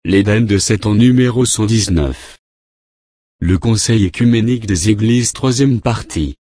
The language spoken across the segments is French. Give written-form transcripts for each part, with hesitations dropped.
L'Éden de 7 ans numéro 119. Le Conseil écuménique des Églises, troisième partie.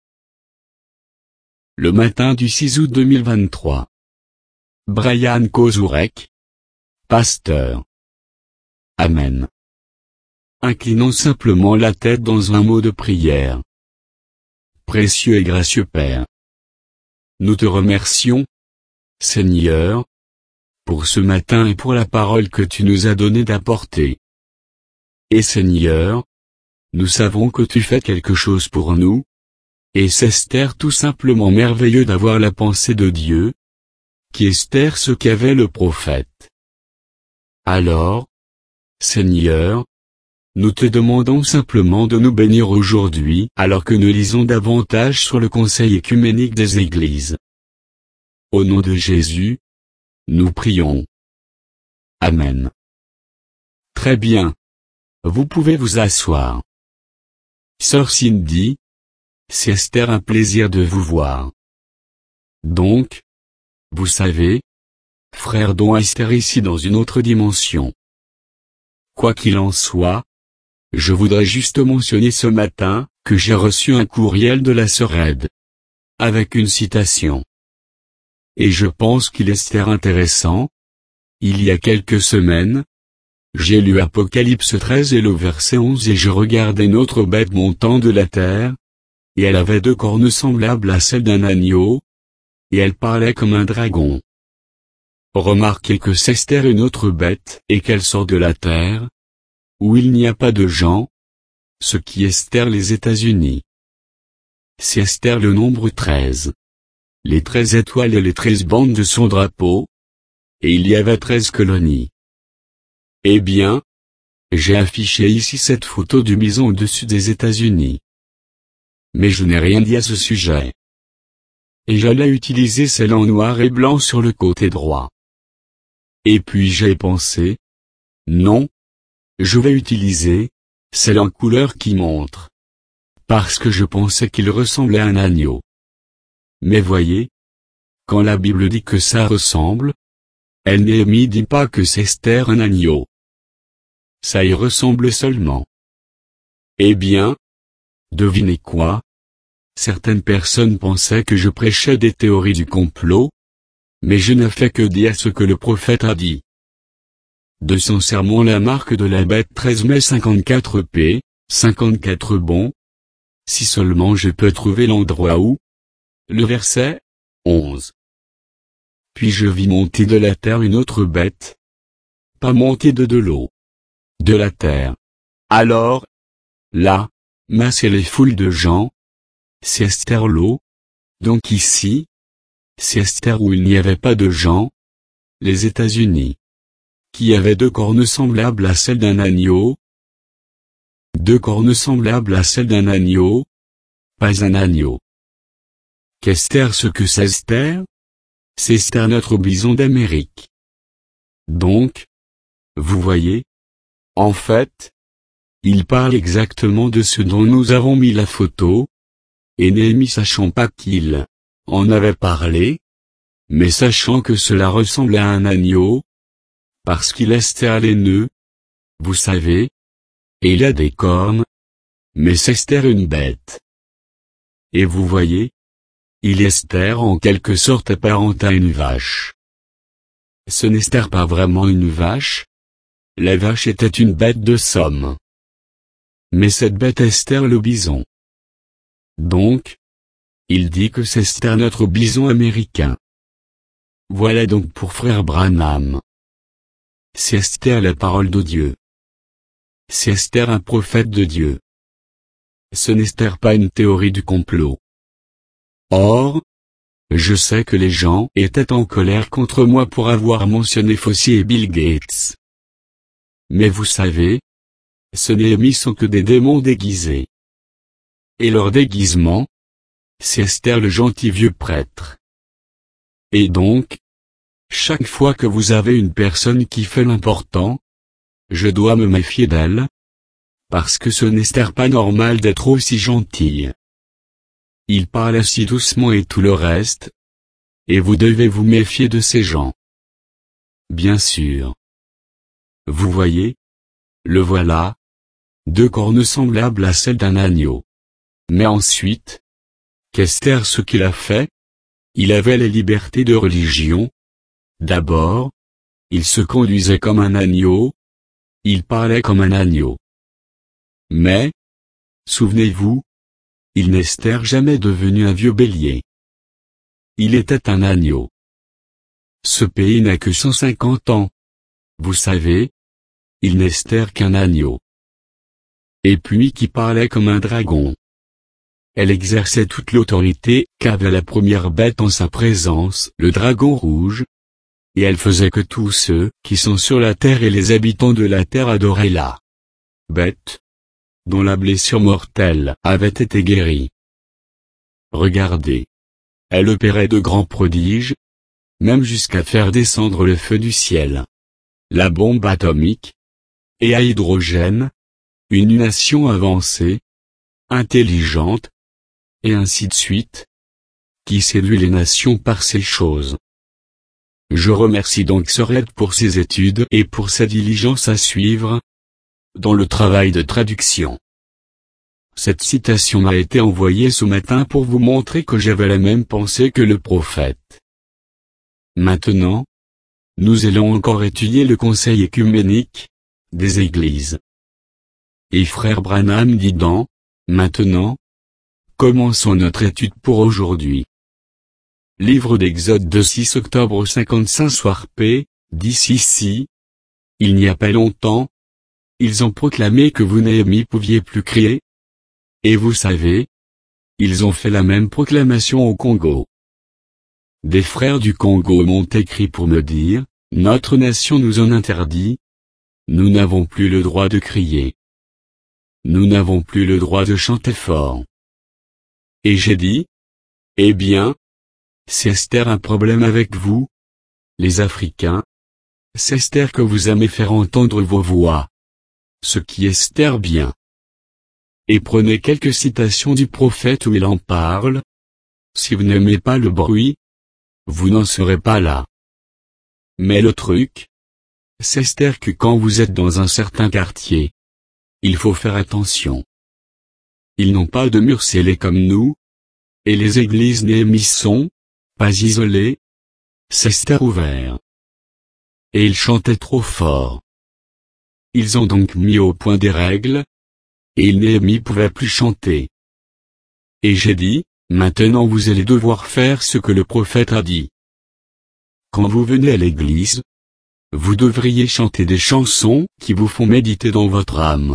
Le matin du 6 août 2023. Brian Kozurek, pasteur. Amen. Inclinons simplement la tête dans un mot de prière. Précieux et gracieux Père, nous te remercions, Seigneur, pour ce matin et pour la parole que tu nous as donné d'apporter. Et Seigneur, nous savons que tu fais quelque chose pour nous, et c'est tout simplement merveilleux d'avoir la pensée de Dieu, qui est ce qu'avait le prophète. Alors, Seigneur, nous te demandons simplement de nous bénir aujourd'hui alors que nous lisons davantage sur le Conseil écuménique des Églises. Au nom de Jésus, nous prions. Amen. Très bien. Vous pouvez vous asseoir. Sœur Cindy, c'est un plaisir de vous voir. Donc, vous savez, frère Don Esther ici dans une autre dimension. Quoi qu'il en soit, je voudrais juste mentionner ce matin que j'ai reçu un courriel de la sœur Ed, avec une citation. Et je pense qu'il est intéressant. Il y a quelques semaines, j'ai lu Apocalypse 13 et le verset 11 et je regardais une autre bête montant de la terre, et elle avait 2 cornes semblables à celles d'un agneau, et elle parlait comme un dragon. Remarquez que c'est une autre bête et qu'elle sort de la terre, où il n'y a pas de gens, ce qui est les États-Unis. C'est le nombre 13. Les 13 étoiles et les 13 bandes de son drapeau, et il y avait 13 colonies. Eh bien, j'ai affiché ici cette photo du bison au-dessus des États-Unis. Mais je n'ai rien dit à ce sujet. Et j'allais utiliser celle en noir et blanc sur le côté droit. Et puis j'ai pensé, non, je vais utiliser celle en couleur qui montre. Parce que je pensais qu'il ressemblait à un agneau. Mais voyez, quand la Bible dit que ça ressemble, elle ne dit pas que c'est un agneau. Ça y ressemble seulement. Eh bien, devinez quoi? Certaines personnes pensaient que je prêchais des théories du complot, mais je n'ai fait que dire ce que le prophète a dit. De son sermon La marque de la bête 13 mai 54p, 54 bon. Si seulement je peux trouver l'endroit où. Le verset 11. Puis je vis monter de la terre une autre bête. Pas monter de l'eau. De la terre. Alors, là, masse et les foules de gens. C'est l'eau. Donc ici, c'est où il n'y avait pas de gens. Les États-Unis. Qui avaient 2 cornes semblables à celles d'un agneau. 2 cornes semblables à celles d'un agneau. Pas un agneau. Qu'est-ce ce que c'est? C'est notre bison d'Amérique. Donc, vous voyez, en fait, il parle exactement de ce dont nous avons mis la photo, et Néhémie sachant pas qu'il en avait parlé, mais sachant que cela ressemblait à un agneau, parce qu'il est laineux, vous savez, et il a des cornes, mais c'est une bête. Et vous voyez, il est en quelque sorte apparent à une vache. Ce n'est pas vraiment une vache. La vache était une bête de somme. Mais cette bête est le bison. Donc, il dit que c'est notre bison américain. Voilà donc pour frère Branham. C'est la parole de Dieu. C'est un prophète de Dieu. Ce n'est pas une théorie du complot. Or, je sais que les gens étaient en colère contre moi pour avoir mentionné Fauci et Bill Gates. Mais vous savez, ce Néhémie sont que des démons déguisés. Et leur déguisement, c'est le gentil vieux prêtre. Et donc, chaque fois que vous avez une personne qui fait l'important, je dois me méfier d'elle, parce que ce n'est pas normal d'être aussi gentille. Il parle si doucement et tout le reste. Et vous devez vous méfier de ces gens. Bien sûr. Vous voyez? Le voilà. 2 cornes semblables à celles d'un agneau. Mais ensuite, qu'Esther ce qu'il a fait? Il avait la liberté de religion. D'abord, il se conduisait comme un agneau. Il parlait comme un agneau. Mais, souvenez-vous, il n'Esther jamais devenu un vieux bélier. Il était un agneau. Ce pays n'a que 150 ans. Vous savez, il n'Esther qu'un agneau. Et puis qui parlait comme un dragon. Elle exerçait toute l'autorité qu'avait la première bête en sa présence, le dragon rouge. Et elle faisait que tous ceux qui sont sur la terre et les habitants de la terre adoraient la bête, dont la blessure mortelle avait été guérie. Regardez. Elle opérait de grands prodiges, même jusqu'à faire descendre le feu du ciel, la bombe atomique, et à hydrogène, une nation avancée, intelligente, et ainsi de suite, qui séduit les nations par ces choses. Je remercie donc Sorette pour ses études et pour sa diligence à suivre dans le travail de traduction. Cette citation m'a été envoyée ce matin pour vous montrer que j'avais la même pensée que le prophète. Maintenant, nous allons encore étudier le conseil œcuménique des églises. Et frère Branham dit dans « Maintenant », commençons notre étude pour aujourd'hui. Livre d'Exode de 6 octobre 55 soir P, dit ici. Il n'y a pas longtemps, ils ont proclamé que vous Néhémie pouviez plus crier. Et vous savez, ils ont fait la même proclamation au Congo. Des frères du Congo m'ont écrit pour me dire, notre nation nous en interdit. Nous n'avons plus le droit de crier. Nous n'avons plus le droit de chanter fort. Et j'ai dit, eh bien, c'est Esther un problème avec vous, les Africains. C'est Esther que vous aimez faire entendre vos voix. Ce qui est Esther bien. Et prenez quelques citations du prophète où il en parle. Si vous n'aimez pas le bruit, vous n'en serez pas là. Mais le truc, c'est Esther que quand vous êtes dans un certain quartier, il faut faire attention. Ils n'ont pas de murs scellés comme nous, et les églises Néhémie sont pas isolées, c'est Esther ouvert. Et ils chantaient trop fort. Ils ont donc mis au point des règles, et Néhémie pouvait plus chanter. Et j'ai dit, maintenant vous allez devoir faire ce que le prophète a dit. Quand vous venez à l'église, vous devriez chanter des chansons qui vous font méditer dans votre âme.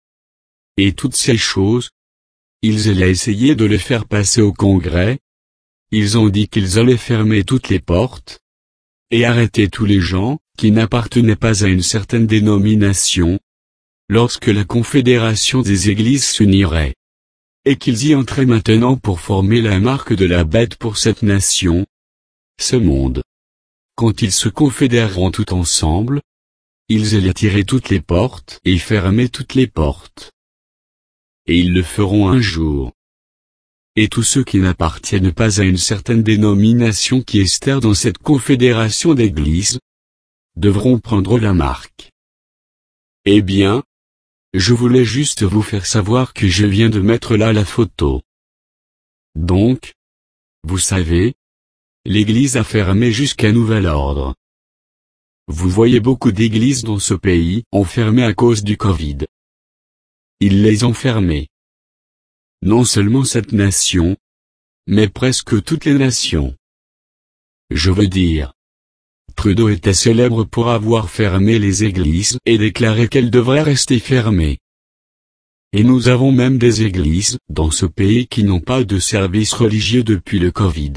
Et toutes ces choses, ils allaient essayer de les faire passer au congrès. Ils ont dit qu'ils allaient fermer toutes les portes, et arrêter tous les gens qui n'appartenaient pas à une certaine dénomination, lorsque la confédération des églises s'unirait. Et qu'ils y entraient maintenant pour former la marque de la bête pour cette nation, ce monde. Quand ils se confédéreront tout ensemble, ils allaient tirer toutes les portes et fermer toutes les portes. Et ils le feront un jour. Et tous ceux qui n'appartiennent pas à une certaine dénomination qui Esther dans cette confédération d'églises, devront prendre la marque. Eh bien, je voulais juste vous faire savoir que je viens de mettre là la photo. Donc, vous savez, l'église a fermé jusqu'à nouvel ordre. Vous voyez beaucoup d'églises dans ce pays ont fermé à cause du Covid. Ils les ont fermées. Non seulement cette nation, mais presque toutes les nations. Je veux dire, Trudeau était célèbre pour avoir fermé les églises et déclaré qu'elles devraient rester fermées. Et nous avons même des églises dans ce pays qui n'ont pas de service religieux depuis le Covid.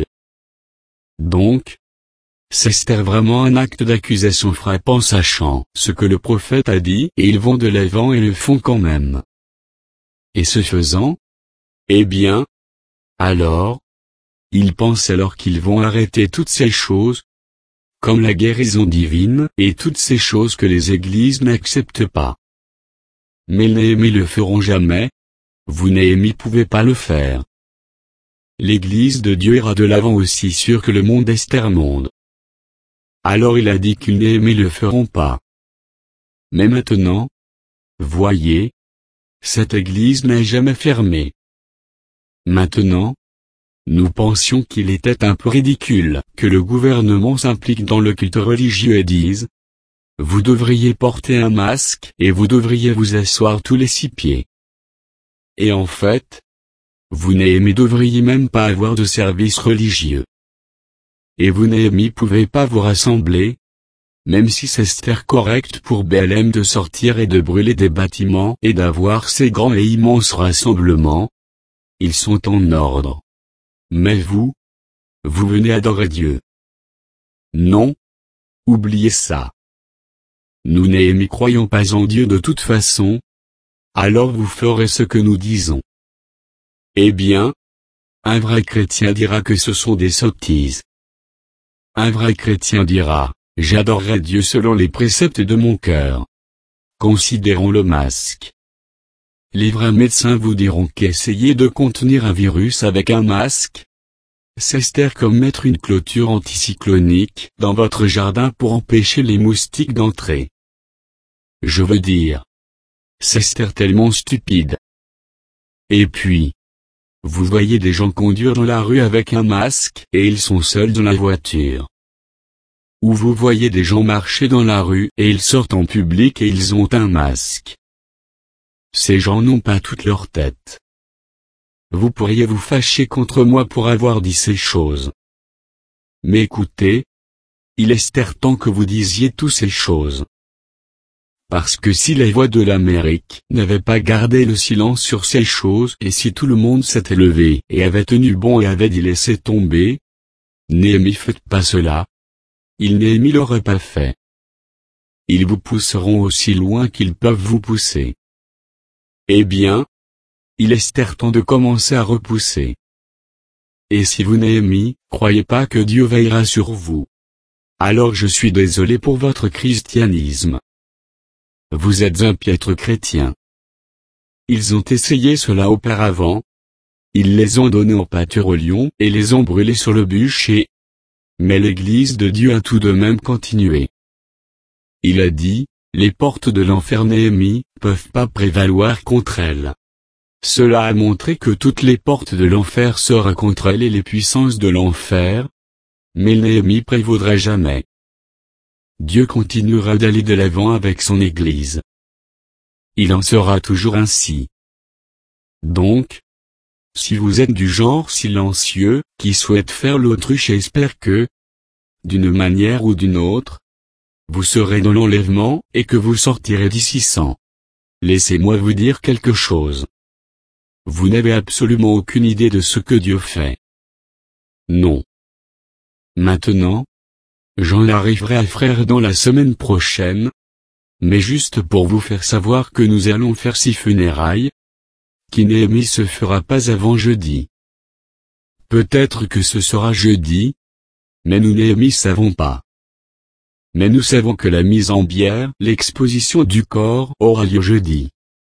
Donc, c'est vraiment un acte d'accusation frappant sachant ce que le prophète a dit et ils vont de l'avant et le font quand même. Et ce faisant, eh bien, alors, ils pensent alors qu'ils vont arrêter toutes ces choses, comme la guérison divine et toutes ces choses que les églises n'acceptent pas. Mais Néhémie le feront jamais, vous Néhémie pouvez pas le faire. L'église de Dieu ira de l'avant aussi sûr que le monde Esther monde. Alors il a dit qu'ils Néhémie le feront pas. Mais maintenant, voyez, cette église n'est jamais fermée. Maintenant, nous pensions qu'il était un peu ridicule que le gouvernement s'implique dans le culte religieux et dise: vous devriez porter un masque et vous devriez vous asseoir tous les 6 pieds. Et en fait, vous Néhémie devriez même pas avoir de service religieux. Et vous Néhémie pouvez pas vous rassembler, même si c'est correct pour Bélem de sortir et de brûler des bâtiments et d'avoir ces grands et immenses rassemblements. Ils sont en ordre. Mais vous venez adorer Dieu. Non, oubliez ça. Nous Néhémie croyons pas en Dieu de toute façon. Alors vous ferez ce que nous disons. Eh bien, un vrai chrétien dira que ce sont des sottises. Un vrai chrétien dira: j'adorerai Dieu selon les préceptes de mon cœur. Considérons le masque. Les vrais médecins vous diront qu'essayer de contenir un virus avec un masque, c'est comme mettre une clôture anticyclonique dans votre jardin pour empêcher les moustiques d'entrer. Je veux dire, c'est tellement stupide. Et puis, vous voyez des gens conduire dans la rue avec un masque et ils sont seuls dans la voiture. Ou vous voyez des gens marcher dans la rue et ils sortent en public et ils ont un masque. Ces gens n'ont pas toute leur tête. Vous pourriez vous fâcher contre moi pour avoir dit ces choses. Mais écoutez, il est temps que vous disiez toutes ces choses. Parce que si les voix de l'Amérique n'avaient pas gardé le silence sur ces choses et si tout le monde s'était levé et avait tenu bon et avait dit laisser tomber, Néhémie faites pas cela. Néhémie l'aurait pas fait. Ils vous pousseront aussi loin qu'ils peuvent vous pousser. Eh bien, il est temps de commencer à repousser. Et si vous Néhémie, croyez pas que Dieu veillera sur vous. Alors je suis désolé pour votre christianisme. Vous êtes un piètre chrétien. Ils ont essayé cela auparavant. Ils les ont donnés en pâture aux lions et les ont brûlés sur le bûcher. Mais l'Église de Dieu a tout de même continué. Il a dit, les portes de l'enfer Néhémie, peuvent pas prévaloir contre elles. Cela a montré que toutes les portes de l'enfer seraient contre elle et les puissances de l'enfer. Mais Néhémie prévaudrait jamais. Dieu continuera d'aller de l'avant avec son Église. Il en sera toujours ainsi. Donc, si vous êtes du genre silencieux, qui souhaite faire l'autruche et espère que, d'une manière ou d'une autre, vous serez dans l'enlèvement et que vous sortirez d'ici sans. Laissez-moi vous dire quelque chose. Vous n'avez absolument aucune idée de ce que Dieu fait. Non. Maintenant, j'en arriverai à frère dans la semaine prochaine, mais juste pour vous faire savoir que nous allons faire 6 funérailles, qui Néhémie se fera pas avant jeudi. Peut-être que ce sera jeudi, mais nous Néhémie savons pas. Mais nous savons que la mise en bière, l'exposition du corps, aura lieu jeudi.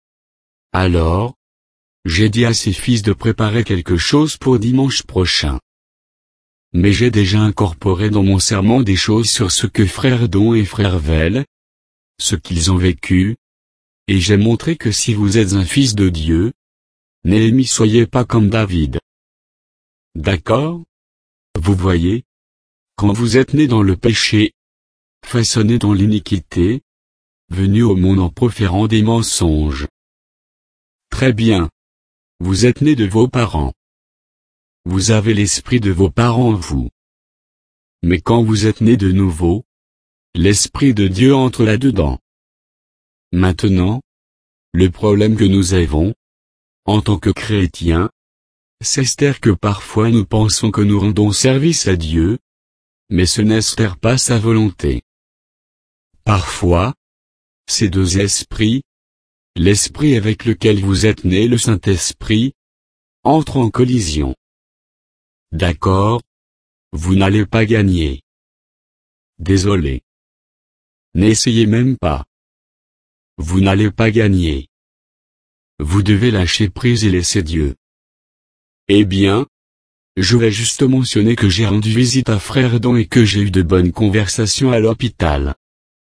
Alors, j'ai dit à ses fils de préparer quelque chose pour dimanche prochain. Mais j'ai déjà incorporé dans mon sermon des choses sur ce que frère Don et frère Vell, ce qu'ils ont vécu, et j'ai montré que si vous êtes un fils de Dieu, Néhémie soyez pas comme David. D'accord? Vous voyez? Quand vous êtes né dans le péché, façonné dans l'iniquité, venu au monde en proférant des mensonges. Très bien. Vous êtes né de vos parents. Vous avez l'esprit de vos parents en vous. Mais quand vous êtes né de nouveau, l'Esprit de Dieu entre là-dedans. Maintenant, le problème que nous avons, en tant que chrétiens, c'est que parfois nous pensons que nous rendons service à Dieu, mais ce n'est pas sa volonté. Parfois, ces deux esprits, l'esprit avec lequel vous êtes né, le Saint-Esprit, entrent en collision. D'accord? Vous n'allez pas gagner. Désolé. N'essayez même pas. Vous n'allez pas gagner. Vous devez lâcher prise et laisser Dieu. Eh bien, je vais juste mentionner que j'ai rendu visite à Frère Don et que j'ai eu de bonnes conversations à l'hôpital.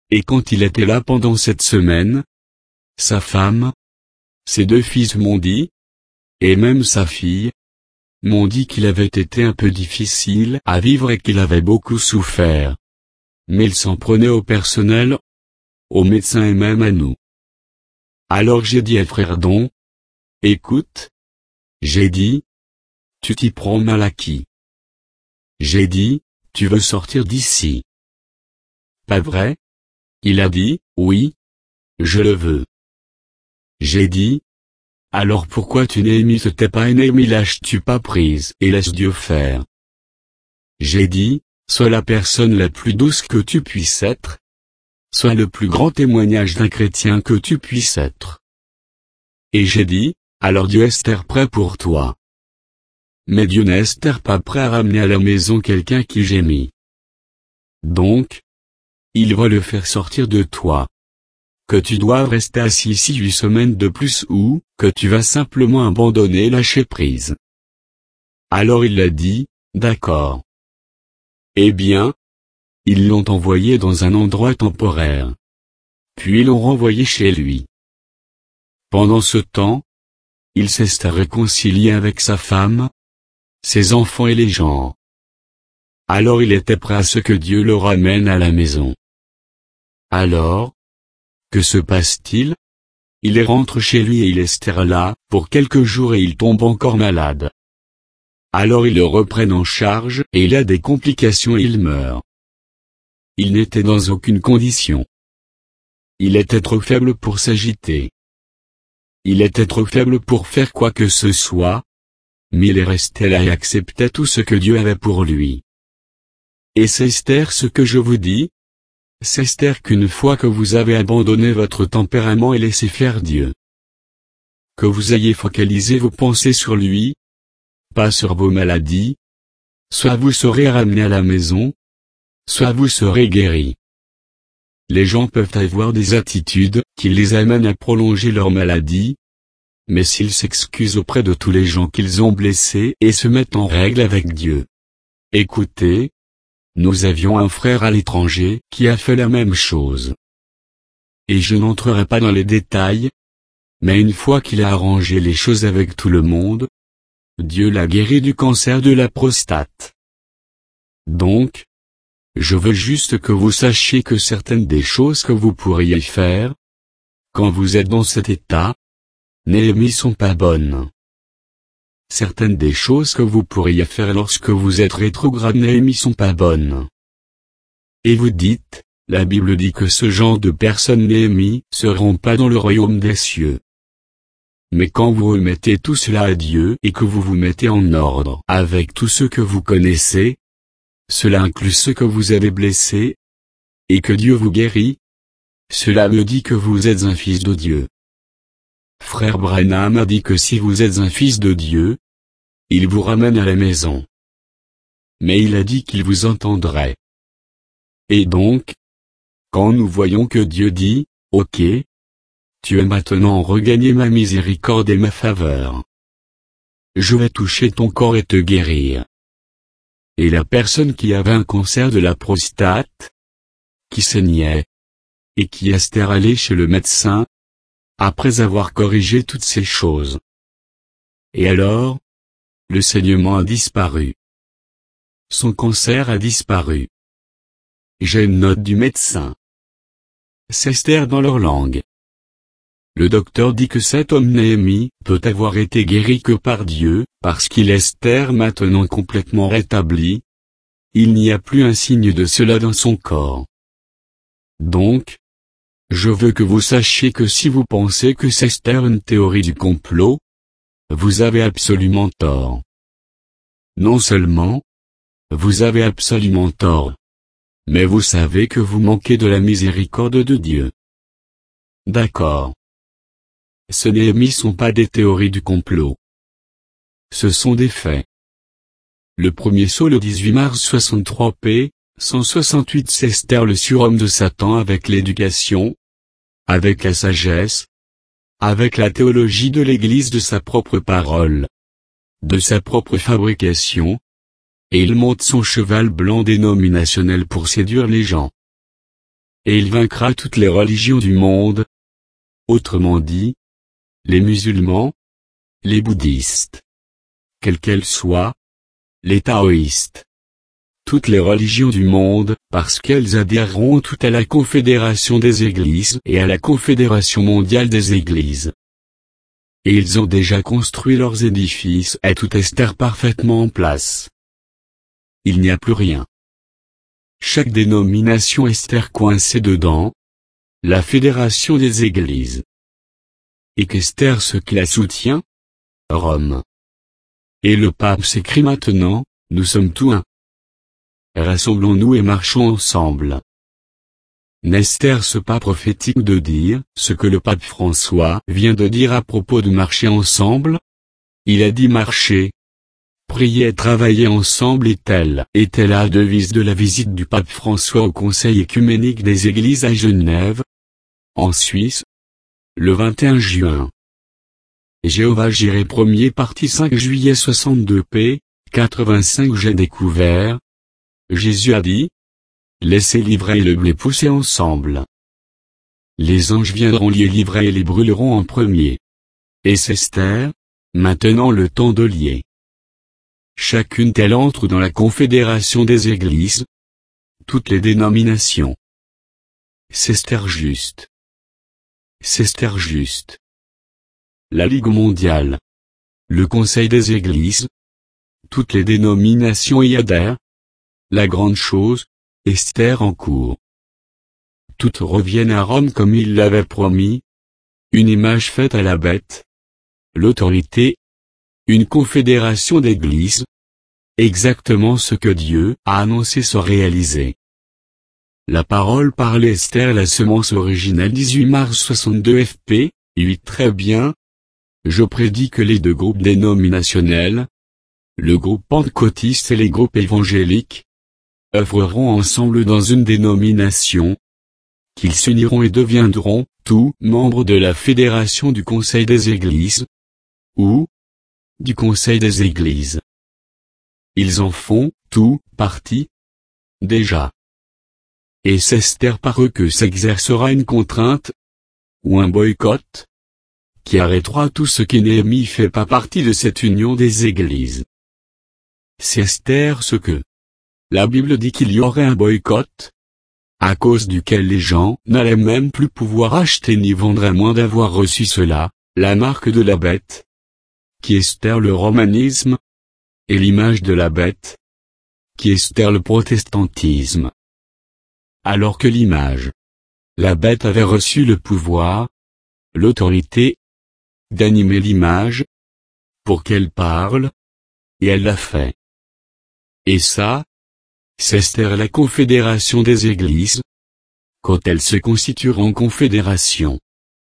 Et quand il était là pendant cette semaine, sa femme, ses 2 fils m'ont dit, et même sa fille, m'ont dit qu'il avait été un peu difficile à vivre et qu'il avait beaucoup souffert. Mais il s'en prenait au personnel, aux médecins et même à nous. Alors j'ai dit à frère Don, écoute, j'ai dit, tu t'y prends mal à qui? J'ai dit, tu veux sortir d'ici? Pas vrai? Il a dit, oui, je le veux. J'ai dit, alors pourquoi tu Néhémie te tais pas et Néhémie lâches-tu pas prise et laisse Dieu faire? J'ai dit, sois la personne la plus douce que tu puisses être. Sois le plus grand témoignage d'un chrétien que tu puisses être. Et j'ai dit, alors Dieu est prêt pour toi. Mais Dieu n'est pas prêt à ramener à la maison quelqu'un qui gémit. Donc, il va le faire sortir de toi. Que tu dois rester assis ici 8 semaines de plus ou, que tu vas simplement abandonner et lâcher prise. Alors il a dit, d'accord. Eh bien, ils l'ont envoyé dans un endroit temporaire. Puis l'ont renvoyé chez lui. Pendant ce temps, il s'est réconcilié avec sa femme, ses enfants et les gens. Alors il était prêt à ce que Dieu le ramène à la maison. Alors, que se passe-t-il? Il rentre chez lui et il est là, pour quelques jours et il tombe encore malade. Alors ils le reprennent en charge et il a des complications et il meurt. Il n'était dans aucune condition. Il était trop faible pour s'agiter. Il était trop faible pour faire quoi que ce soit, mais il est resté là et acceptait tout ce que Dieu avait pour lui. Et c'est ce que je vous dis, c'est qu'une fois que vous avez abandonné votre tempérament et laissé faire Dieu, que vous ayez focalisé vos pensées sur lui, pas sur vos maladies, soit vous serez ramené à la maison, soit vous serez guéri. Les gens peuvent avoir des attitudes qui les amènent à prolonger leur maladie, mais s'ils s'excusent auprès de tous les gens qu'ils ont blessés et se mettent en règle avec Dieu. Écoutez, nous avions un frère à l'étranger qui a fait la même chose. Et je n'entrerai pas dans les détails, mais une fois qu'il a arrangé les choses avec tout le monde, Dieu l'a guéri du cancer de la prostate. Donc, je veux juste que vous sachiez que certaines des choses que vous pourriez faire, quand vous êtes dans cet état, Néhémie sont pas bonnes. Certaines des choses que vous pourriez faire lorsque vous êtes rétrograde Néhémie sont pas bonnes. Et vous dites, la Bible dit que ce genre de personnes Néhémie seront pas dans le royaume des cieux. Mais quand vous remettez tout cela à Dieu et que vous vous mettez en ordre avec tous ceux que vous connaissez, cela inclut ceux que vous avez blessés, et que Dieu vous guérit, cela me dit que vous êtes un fils de Dieu. Frère Branham a dit que si vous êtes un fils de Dieu, il vous ramène à la maison. Mais il a dit qu'il vous entendrait. Et donc, quand nous voyons que Dieu dit, ok, tu es maintenant regagné ma miséricorde et ma faveur. Je vais toucher ton corps et te guérir. Et la personne qui avait un cancer de la prostate, qui saignait, et qui est allée chez le médecin, après avoir corrigé toutes ces choses. Et alors, le saignement a disparu. Son cancer a disparu. J'ai une note du médecin. C'est dans leur langue. Le docteur dit que cet homme Néhémie peut avoir été guéri que par Dieu, parce qu'il est maintenant complètement rétabli. Il n'y a plus un signe de cela dans son corps. Donc, je veux que vous sachiez que si vous pensez que c'est une théorie du complot, vous avez absolument tort. Non seulement, vous avez absolument tort, mais vous savez que vous manquez de la miséricorde de Dieu. D'accord. Ce Néhémie sont pas des théories du complot. Ce sont des faits. Le premier saut le 18 mars 63 p. 168 c'est le surhomme de Satan avec l'éducation, avec la sagesse, avec la théologie de l'Église de sa propre parole, de sa propre fabrication, et il monte son cheval blanc dénominationnel pour séduire les gens. et il vaincra toutes les religions du monde. Autrement dit, les musulmans, les bouddhistes, quelles qu'elles soient, les taoïstes, toutes les religions du monde, parce qu'elles adhéreront toutes à la Confédération des Églises et à la Confédération mondiale des Églises. Et ils ont déjà construit leurs édifices et tout est parfaitement en place. Il n'y a plus rien. Chaque dénomination est coincée dedans. La Fédération des Églises. Et qu'est ce qui la soutient? Rome. Et le pape s'écrie maintenant, nous sommes tous un. Rassemblons-nous et marchons ensemble. N'est-ce pas prophétique de dire ce que le pape François vient de dire à propos de marcher ensemble? Il a dit marcher, prier et travailler ensemble est telle était la devise de la visite du pape François au Conseil œcuménique des Églises à Genève, en Suisse, le 21 juin. Jéhovah Jireh 1er partie 5 juillet 62 p. 85 J'ai découvert. Jésus a dit, laissez l'ivraie et le blé pousser ensemble. Les anges viendront lier l'ivraie et les brûleront en premier. Et c'est Esther, maintenant le temps de lier. Chacune d'elles entre dans la confédération des églises. Toutes les dénominations. C'est Esther juste. C'est Esther juste. La Ligue mondiale. Le Conseil des églises. Toutes les dénominations y adhèrent. La grande chose, Esther en cours. Toutes reviennent à Rome comme il l'avait promis. Une image faite à la bête. L'autorité. Une confédération d'églises. Exactement ce que Dieu a annoncé se réaliser. La parole parlée Esther la semence originelle 18 mars 62 fp, 8 très bien. Je prédis que les deux groupes dénominationnels, le groupe pentecôtiste et les groupes évangéliques, œuvreront ensemble dans une dénomination, qu'ils s'uniront et deviendront, tous, membres de la fédération du Conseil des Églises, ou du Conseil des Églises. Ils en font, tous, partie, déjà. Et c'est Esther par eux que s'exercera une contrainte, ou un boycott, qui arrêtera tout ce qui Néhémie fait pas partie de cette union des Églises. C'est Esther ce que la Bible dit qu'il y aurait un boycott, à cause duquel les gens n'allaient même plus pouvoir acheter ni vendre à moins d'avoir reçu cela, la marque de la bête, qui est Esther le romanisme, et l'image de la bête, qui est Esther le protestantisme. Alors que l'image, la bête avait reçu le pouvoir, l'autorité, d'animer l'image, pour qu'elle parle, et elle l'a fait. Et ça, c'est Esther la confédération des églises, quand elle se constituera en confédération.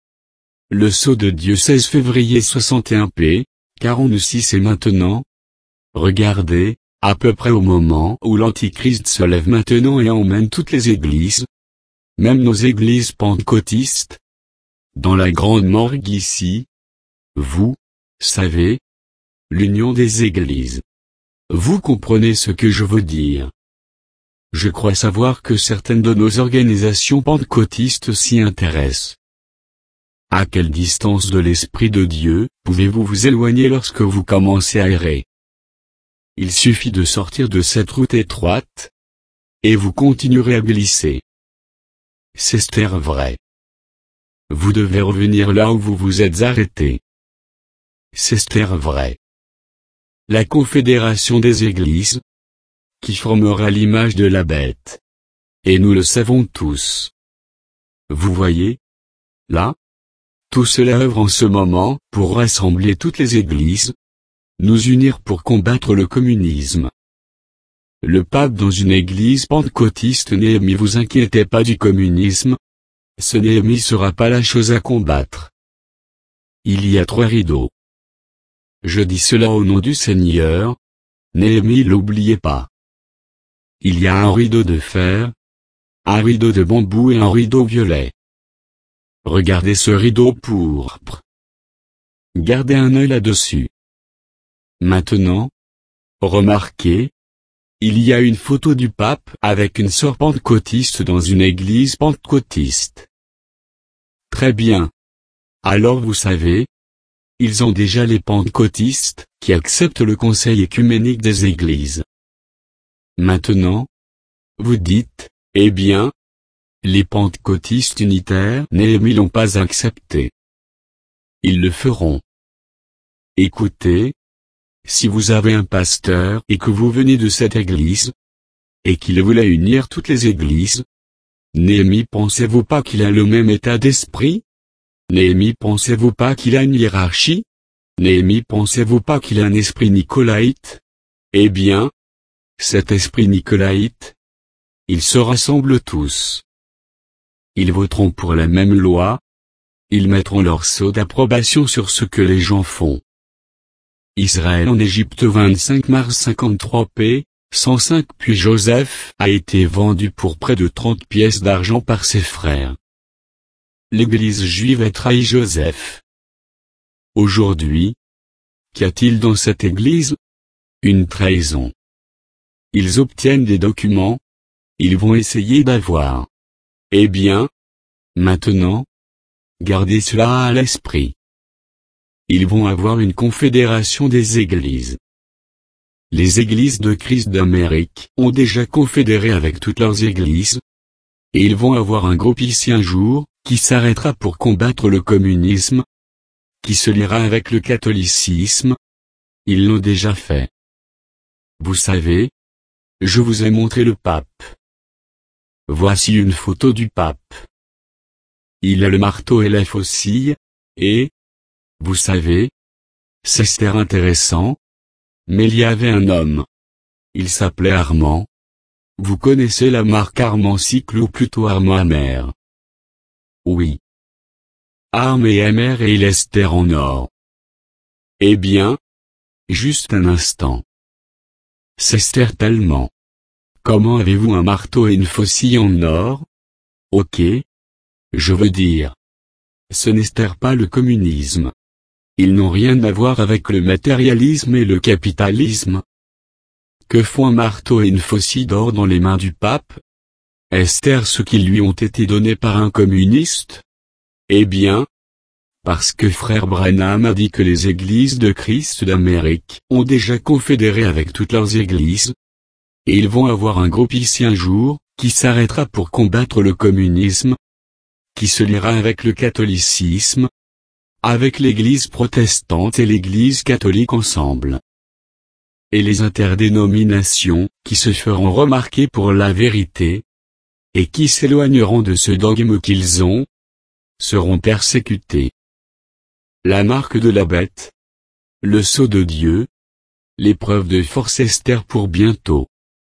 Le sceau de Dieu 16 février 61 p. 46 et maintenant, regardez, à peu près au moment où l'Antichrist se lève maintenant et emmène toutes les églises, même nos églises pentecôtistes, dans la grande morgue ici. Vous savez, l'union des églises. Vous comprenez ce que je veux dire. Je crois savoir que certaines de nos organisations pentecôtistes s'y intéressent. À quelle distance de l'Esprit de Dieu pouvez-vous vous éloigner lorsque vous commencez à errer? Il suffit de sortir de cette route étroite, et vous continuerez à glisser. C'est Esther vrai. Vous devez revenir là où vous vous êtes arrêté. C'est Esther vrai. La confédération des églises, qui formera l'image de la bête. Et nous le savons tous. Vous voyez? Là? Tout cela œuvre en ce moment pour rassembler toutes les églises, nous unir pour combattre le communisme. Le pape dans une église pentecôtiste Néhémie vous inquiétez pas du communisme. Ce Néhémie sera pas la chose à combattre. Il y a 3 rideaux. Je dis cela au nom du Seigneur. Néhémie l'oubliez pas. Il y a un rideau de fer, un rideau de bambou et un rideau violet. Regardez ce rideau pourpre. Gardez un œil là-dessus. Maintenant, remarquez, il y a une photo du pape avec une sœur pentecôtiste dans une église pentecôtiste. Très bien. Alors vous savez, ils ont déjà les pentecôtistes, qui acceptent le conseil œcuménique des églises. Maintenant, vous dites, eh bien, les pentecôtistes unitaires Néhémie l'ont pas accepté. Ils le feront. Écoutez, si vous avez un pasteur et que vous venez de cette église, et qu'il voulait unir toutes les églises, Néhémie, pensez-vous pas qu'il a le même état d'esprit? Néhémie, pensez-vous pas qu'il a une hiérarchie? Néhémie, pensez-vous pas qu'il a un esprit nicolaïte? Eh bien, cet esprit nicolaïte, ils se rassemblent tous. Ils voteront pour la même loi, ils mettront leur sceau d'approbation sur ce que les gens font. Israël en Égypte 25 mars 53 p. 105 Puis Joseph a été vendu pour près de 30 pièces d'argent par ses frères. L'Église juive a trahi Joseph. Aujourd'hui, qu'y a-t-il dans cette Église? Une trahison. Ils obtiennent des documents. Ils vont essayer d'avoir. Eh bien, maintenant, gardez cela à l'esprit. Ils vont avoir une confédération des églises. Les églises de Christ d'Amérique ont déjà confédéré avec toutes leurs églises. Et ils vont avoir un groupe ici un jour, qui s'arrêtera pour combattre le communisme, qui se liera avec le catholicisme. Ils l'ont déjà fait. Vous savez, je vous ai montré le pape. Voici une photo du pape. Il a le marteau et la faucille, et, vous savez, c'est intéressant, mais il y avait un homme. Il s'appelait Armand. Vous connaissez la marque Armand Cycle ou plutôt Armand Amer? Oui. Arme et Amer et il Esther en or. Eh bien, juste un instant. C'est tellement. Comment avez-vous un marteau et une faucille en or? Ok. Je veux dire. Ce n'est pas le communisme. Ils n'ont rien à voir avec le matérialisme et le capitalisme. Que font un marteau et une faucille d'or dans les mains du pape? Est-ce ceux qui lui ont été donnés par un communiste? Eh bien, parce que frère Branham a dit que les églises de Christ d'Amérique ont déjà confédéré avec toutes leurs églises, et ils vont avoir un groupe ici un jour, qui s'arrêtera pour combattre le communisme, qui se liera avec le catholicisme, avec l'église protestante et l'église catholique ensemble. Et les interdénominations, qui se feront remarquer pour la vérité, et qui s'éloigneront de ce dogme qu'ils ont, seront persécutés. La marque de la bête, le sceau de Dieu, l'épreuve de force Esther pour bientôt.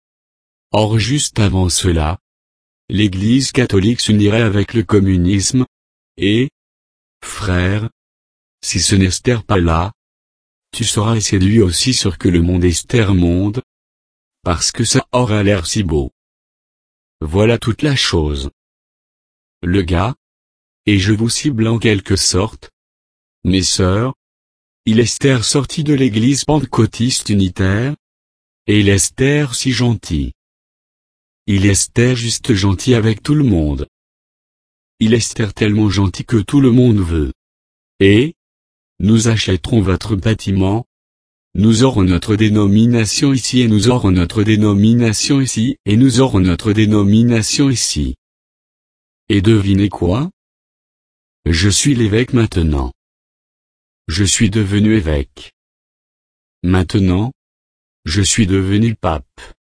Or juste avant cela, l'Église catholique s'unirait avec le communisme, et, frère, si ce n'est pas là, tu seras séduit aussi sur que le monde Esther monde, parce que ça aura l'air si beau. Voilà toute la chose. Le gars, et je vous cible en quelque sorte, mes sœurs, il Esther sorti de l'église pentecôtiste unitaire, et il Esther si gentil. Il Esther juste gentil avec tout le monde. Il Esther tellement gentil que tout le monde veut. Et, nous achèterons votre bâtiment, nous aurons notre dénomination ici et nous aurons notre dénomination ici et nous aurons notre dénomination ici. Et devinez quoi? Je suis l'évêque maintenant. Je suis devenu évêque. Maintenant, je suis devenu pape.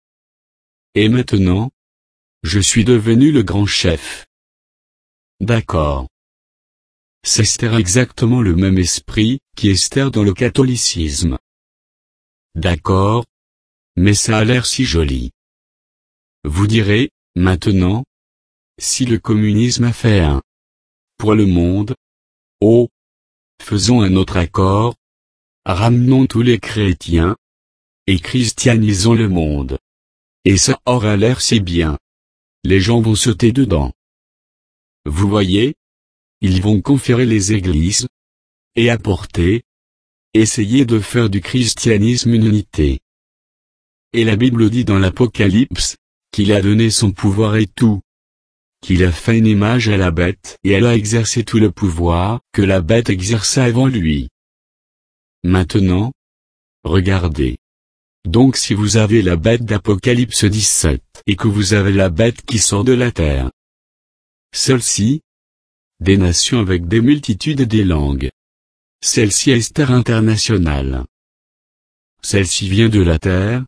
Et maintenant, je suis devenu le grand chef. D'accord. C'est exactement le même esprit qui Esther dans le catholicisme. D'accord. Mais ça a l'air si joli. Vous direz, maintenant, si le communisme a fait un pour le monde, oh, faisons un autre accord, ramenons tous les chrétiens, et christianisons le monde. Et ça aura l'air si bien. Les gens vont sauter dedans. Vous voyez? Ils vont conférer les églises, et apporter, essayer de faire du christianisme une unité. Et la Bible dit dans l'Apocalypse, qu'il a donné son pouvoir et tout. Qu'il a fait une image à la bête et elle a exercé tout le pouvoir que la bête exerça avant lui. Maintenant, regardez. Donc si vous avez la bête d'Apocalypse 17 et que vous avez la bête qui sort de la terre, celle-ci, des nations avec des multitudes et des langues. Celle-ci est Esther internationale. Celle-ci vient de la terre,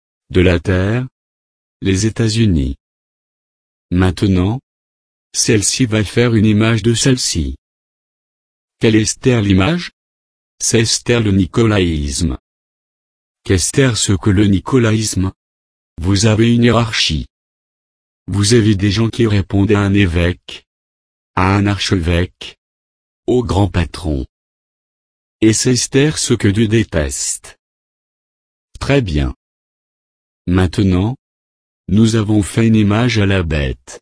les États-Unis. Maintenant, celle-ci va faire une image de celle-ci. Quelle est Esther l'image? C'est Esther le nicolaïsme. Qu'est Esther ce que le nicolaïsme? Vous avez une hiérarchie. Vous avez des gens qui répondent à un évêque, à un archevêque, au grand patron. Et c'est Esther ce que Dieu déteste. Très bien. Maintenant, nous avons fait une image à la bête.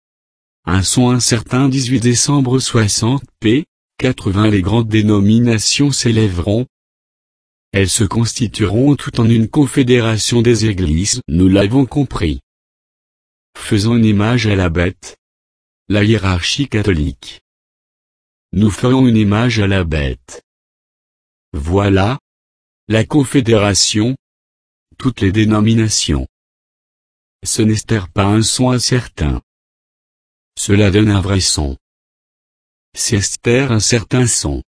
Un son incertain 18 décembre 60 p. 80 Les grandes dénominations s'élèveront. Elles se constitueront tout en une confédération des églises, nous l'avons compris. Faisons une image à la bête. La hiérarchie catholique. Nous ferons une image à la bête. Voilà. La confédération. Toutes les dénominations. Ce n'est pas un son incertain. Cela donne un vrai son. C'est Esther un certain son.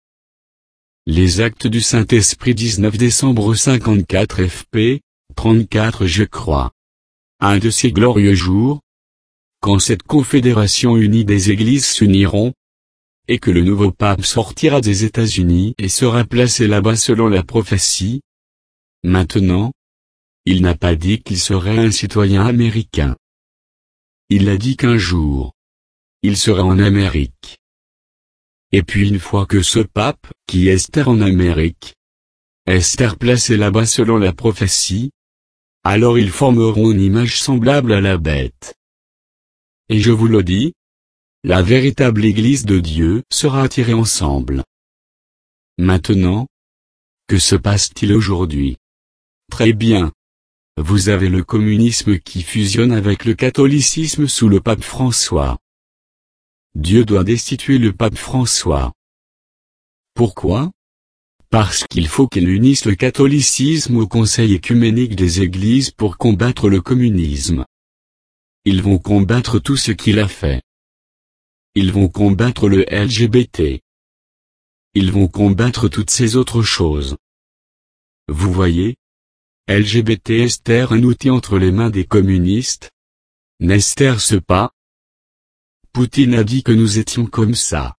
Les actes du Saint-Esprit 19 décembre 54 fp, 34 je crois. Un de ces glorieux jours, quand cette confédération unie des églises s'uniront, et que le nouveau pape sortira des États-Unis et sera placé là-bas selon la prophétie. Maintenant, il n'a pas dit qu'il serait un citoyen américain. Il a dit qu'un jour, il sera en Amérique. Et puis une fois que ce pape, qui est Esther en Amérique, Esther placée là-bas selon la prophétie, alors ils formeront une image semblable à la bête. Et je vous le dis, la véritable Église de Dieu sera attirée ensemble. Maintenant, que se passe-t-il aujourd'hui? Très bien. Vous avez le communisme qui fusionne avec le catholicisme sous le pape François. Dieu doit destituer le pape François. Pourquoi? Parce qu'il faut qu'il unisse le catholicisme au Conseil œcuménique des Églises pour combattre le communisme. Ils vont combattre tout ce qu'il a fait. Ils vont combattre le LGBT. Ils vont combattre toutes ces autres choses. Vous voyez? LGBT Esther un outil entre les mains des communistes? N'est-ce pas? Poutine a dit que nous étions comme ça.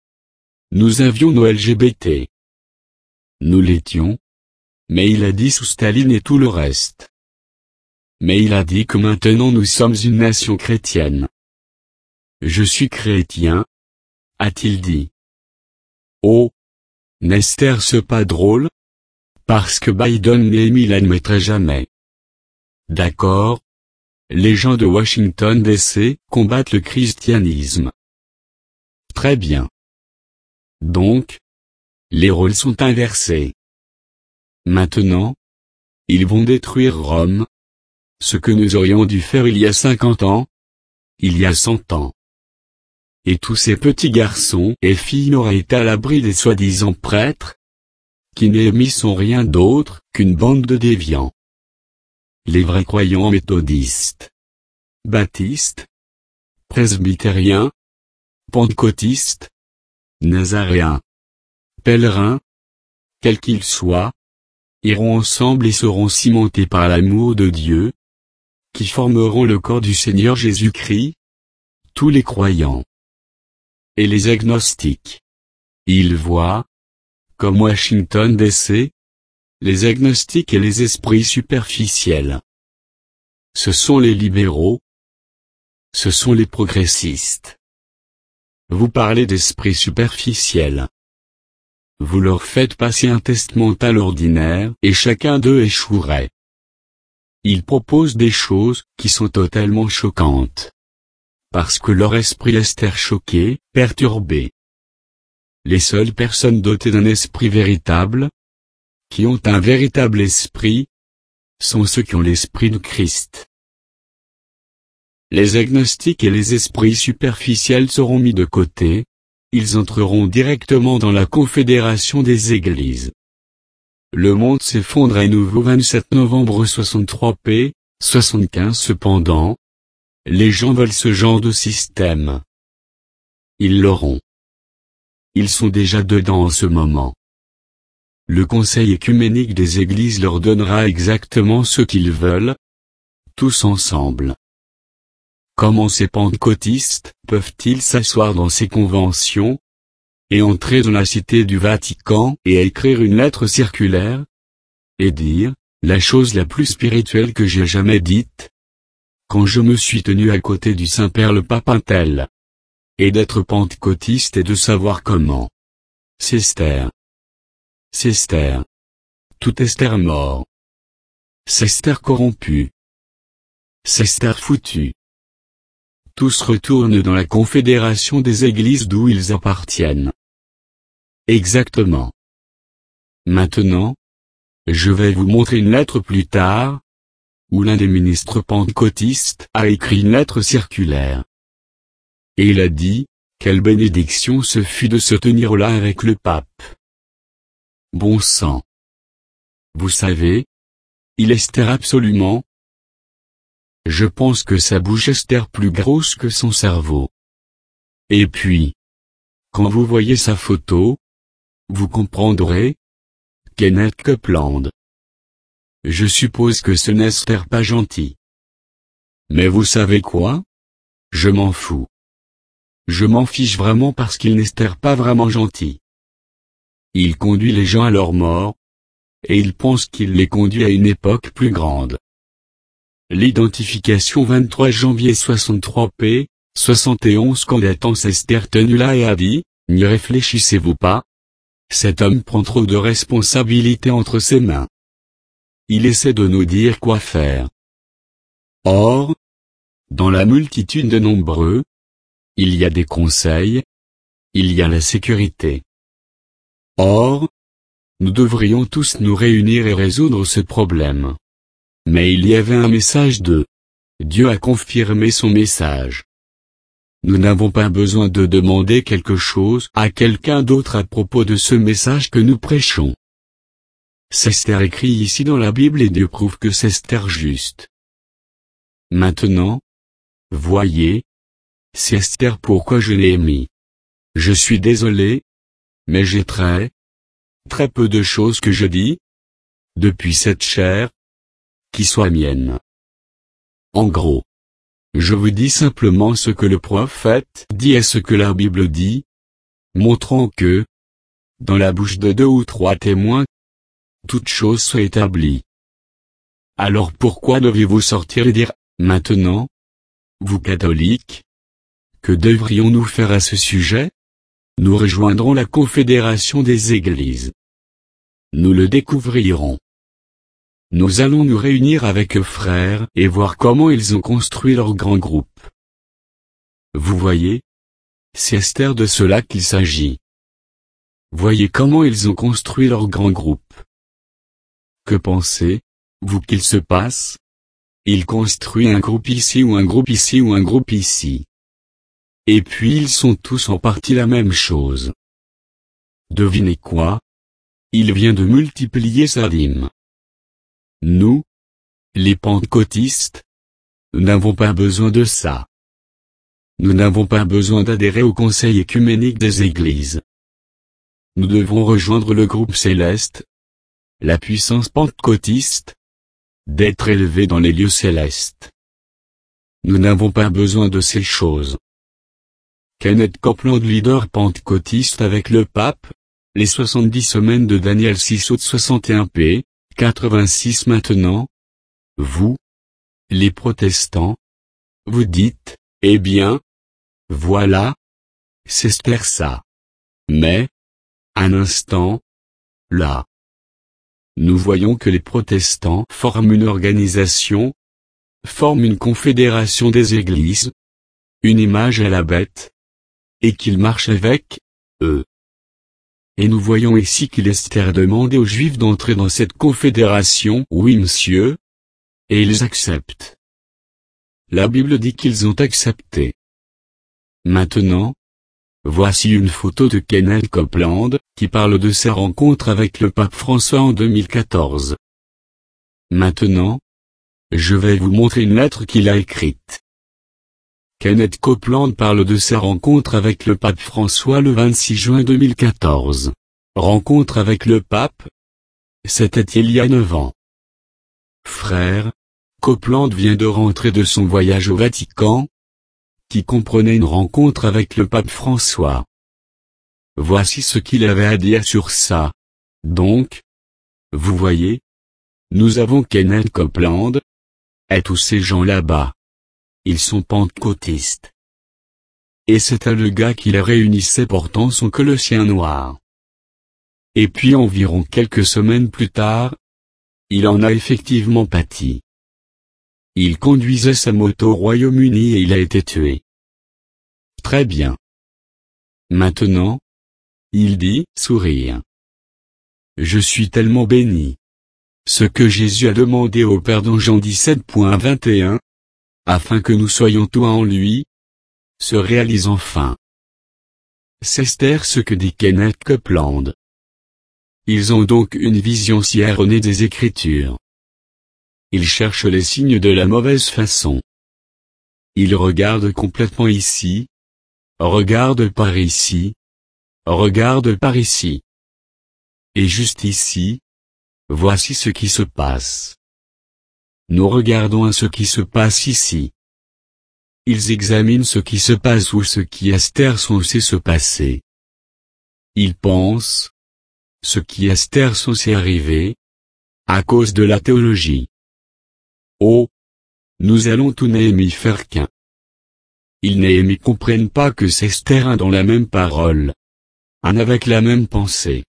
Nous avions nos LGBT. Nous l'étions. Mais il a dit sous Staline et tout le reste. Mais il a dit que maintenant nous sommes une nation chrétienne. Je suis chrétien, a-t-il dit. Oh! N'est-ce pas drôle? Parce que Biden ne l'admettrait jamais. D'accord. Les gens de Washington DC combattent le christianisme. Très bien. Donc, les rôles sont inversés. Maintenant, ils vont détruire Rome. Ce que nous aurions dû faire il y a 50 ans. Il y a 100 ans. Et tous ces petits garçons et filles n'auraient été à l'abri des soi-disant prêtres, qui n'émis sont rien d'autre qu'une bande de déviants. Les vrais croyants méthodistes, baptistes, presbytériens, pentecôtistes, nazaréens, pèlerins, quels qu'ils soient, iront ensemble et seront cimentés par l'amour de Dieu, qui formeront le corps du Seigneur Jésus-Christ, tous les croyants. Et les agnostiques. Ils voient, comme Washington DC, les agnostiques et les esprits superficiels. Ce sont les libéraux. Ce sont les progressistes. Vous parlez d'esprits superficiels. Vous leur faites passer un test mental ordinaire et chacun d'eux échouerait. Ils proposent des choses qui sont totalement choquantes. Parce que leur esprit est choqué, perturbé. Les seules personnes dotées d'un esprit véritable, qui ont un véritable esprit, sont ceux qui ont l'esprit de Christ. Les agnostiques et les esprits superficiels seront mis de côté, ils entreront directement dans la confédération des églises. Le monde s'effondre à nouveau 27 novembre 63 p. 75. Cependant, les gens veulent ce genre de système. Ils l'auront. Ils sont déjà dedans en ce moment. Le Conseil œcuménique des Églises leur donnera exactement ce qu'ils veulent, tous ensemble. Comment ces pentecôtistes peuvent-ils s'asseoir dans ces conventions, et entrer dans la cité du Vatican et écrire une lettre circulaire, et dire, la chose la plus spirituelle que j'ai jamais dite, quand je me suis tenu à côté du Saint-Père le Pape untel, et d'être pentecôtiste et de savoir comment. C'est Esther. C'est Esther. Tout Esther mort. C'est Esther corrompu. C'est Esther foutu. Tous retournent dans la confédération des églises d'où ils appartiennent. Exactement. Maintenant, je vais vous montrer une lettre plus tard, où l'un des ministres pentecôtistes a écrit une lettre circulaire. Et il a dit, quelle bénédiction ce fut de se tenir là avec le pape. Bon sang. Vous savez, il Esther absolument. Je pense que sa bouche Esther plus grosse que son cerveau. Et puis, quand vous voyez sa photo, vous comprendrez. Kenneth Copeland. Je suppose que ce n'est Esther pas gentil. Mais vous savez quoi? Je m'en fous. Je m'en fiche vraiment parce qu'il n'est Esther pas vraiment gentil. Il conduit les gens à leur mort, et il pense qu'il les conduit à une époque plus grande. L'identification 23 janvier 63 p. 71 Candace Esther tenue là et a dit, n'y réfléchissez-vous pas? Cet homme prend trop de responsabilités entre ses mains. Il essaie de nous dire quoi faire. Or, dans la multitude de nombreux, il y a des conseils, il y a la sécurité. Or, nous devrions tous nous réunir et résoudre ce problème. Mais il y avait un message de Dieu a confirmé son message. Nous n'avons pas besoin de demander quelque chose à quelqu'un d'autre à propos de ce message que nous prêchons. C'est Esther écrit ici dans la Bible et Dieu prouve que c'est Esther juste. Maintenant, voyez, c'est Esther pourquoi je l'ai mis. Je suis désolé, mais j'ai très peu de choses que je dis, depuis cette chair, qui soit mienne. En gros, je vous dis simplement ce que le prophète dit et ce que la Bible dit, montrant que, dans la bouche de 2 ou 3 témoins, toute chose soit établie. Alors pourquoi devez-vous sortir et dire, maintenant, vous catholiques, que devrions-nous faire à ce sujet? Nous rejoindrons la confédération des églises. Nous le découvrirons. Nous allons nous réunir avec eux frères et voir comment ils ont construit leur grand groupe. Vous voyez? C'est Esther de cela qu'il s'agit. Voyez comment ils ont construit leur grand groupe. Que pensez-vous qu'il se passe? Ils construisent un groupe ici ou un groupe ici ou un groupe ici. Et puis ils sont tous en partie la même chose. Devinez quoi? Il vient de multiplier sa dîme. Nous, les pentecôtistes, nous n'avons pas besoin de ça. Nous n'avons pas besoin d'adhérer au Conseil œcuménique des Églises. Nous devons rejoindre le groupe céleste, la puissance pentecôtiste, d'être élevés dans les lieux célestes. Nous n'avons pas besoin de ces choses. Kenneth Copeland, leader pentecôtiste avec le pape, les 70 semaines de Daniel 6 août 61 p. 86 Maintenant, vous, les protestants, vous dites, eh bien, voilà, c'est Esther ça. Mais, un instant, là. Nous voyons que les protestants forment une organisation, forment une confédération des églises, une image à la bête, et qu'ils marchent avec eux. Et nous voyons ici qu'il Esther demandait aux Juifs d'entrer dans cette confédération. Oui monsieur, et ils acceptent. La Bible dit qu'ils ont accepté. Maintenant, voici une photo de Kenneth Copeland, qui parle de sa rencontre avec le pape François en 2014. Maintenant, je vais vous montrer une lettre qu'il a écrite. Kenneth Copeland parle de sa rencontre avec le pape François le 26 juin 2014. Rencontre avec le pape? C'était il y a 9 ans. Frère, Copeland vient de rentrer de son voyage au Vatican, qui comprenait une rencontre avec le pape François. Voici ce qu'il avait à dire sur ça. Donc, vous voyez, nous avons Kenneth Copeland, et tous ces gens là-bas. Ils sont pentecôtistes. Et c'était le gars qui les réunissait portant son colossien noir. Et puis environ quelques semaines plus tard, il en a effectivement pâti. Il conduisait sa moto au Royaume-Uni et il a été tué. Très bien. Maintenant, il dit, sourire. Je suis tellement béni. Ce que Jésus a demandé au Père dans Jean 17.21, afin que nous soyons tous en lui, se réalise enfin. C'est ce que dit Kenneth Copeland. Ils ont donc une vision si erronée des Écritures. Ils cherchent les signes de la mauvaise façon. Ils regardent complètement ici, regardent par ici, regardent par ici. Et juste ici, voici ce qui se passe. Nous regardons à ce qui se passe ici. Ils examinent ce qui se passe ou ce qui est censé se passer. Ils pensent, ce qui est censé arriver, à cause de la théologie. Oh! Nous allons tout Néhémie faire qu'un. Ils Néhémie comprennent pas que c'est un dans la même parole. Un avec la même pensée.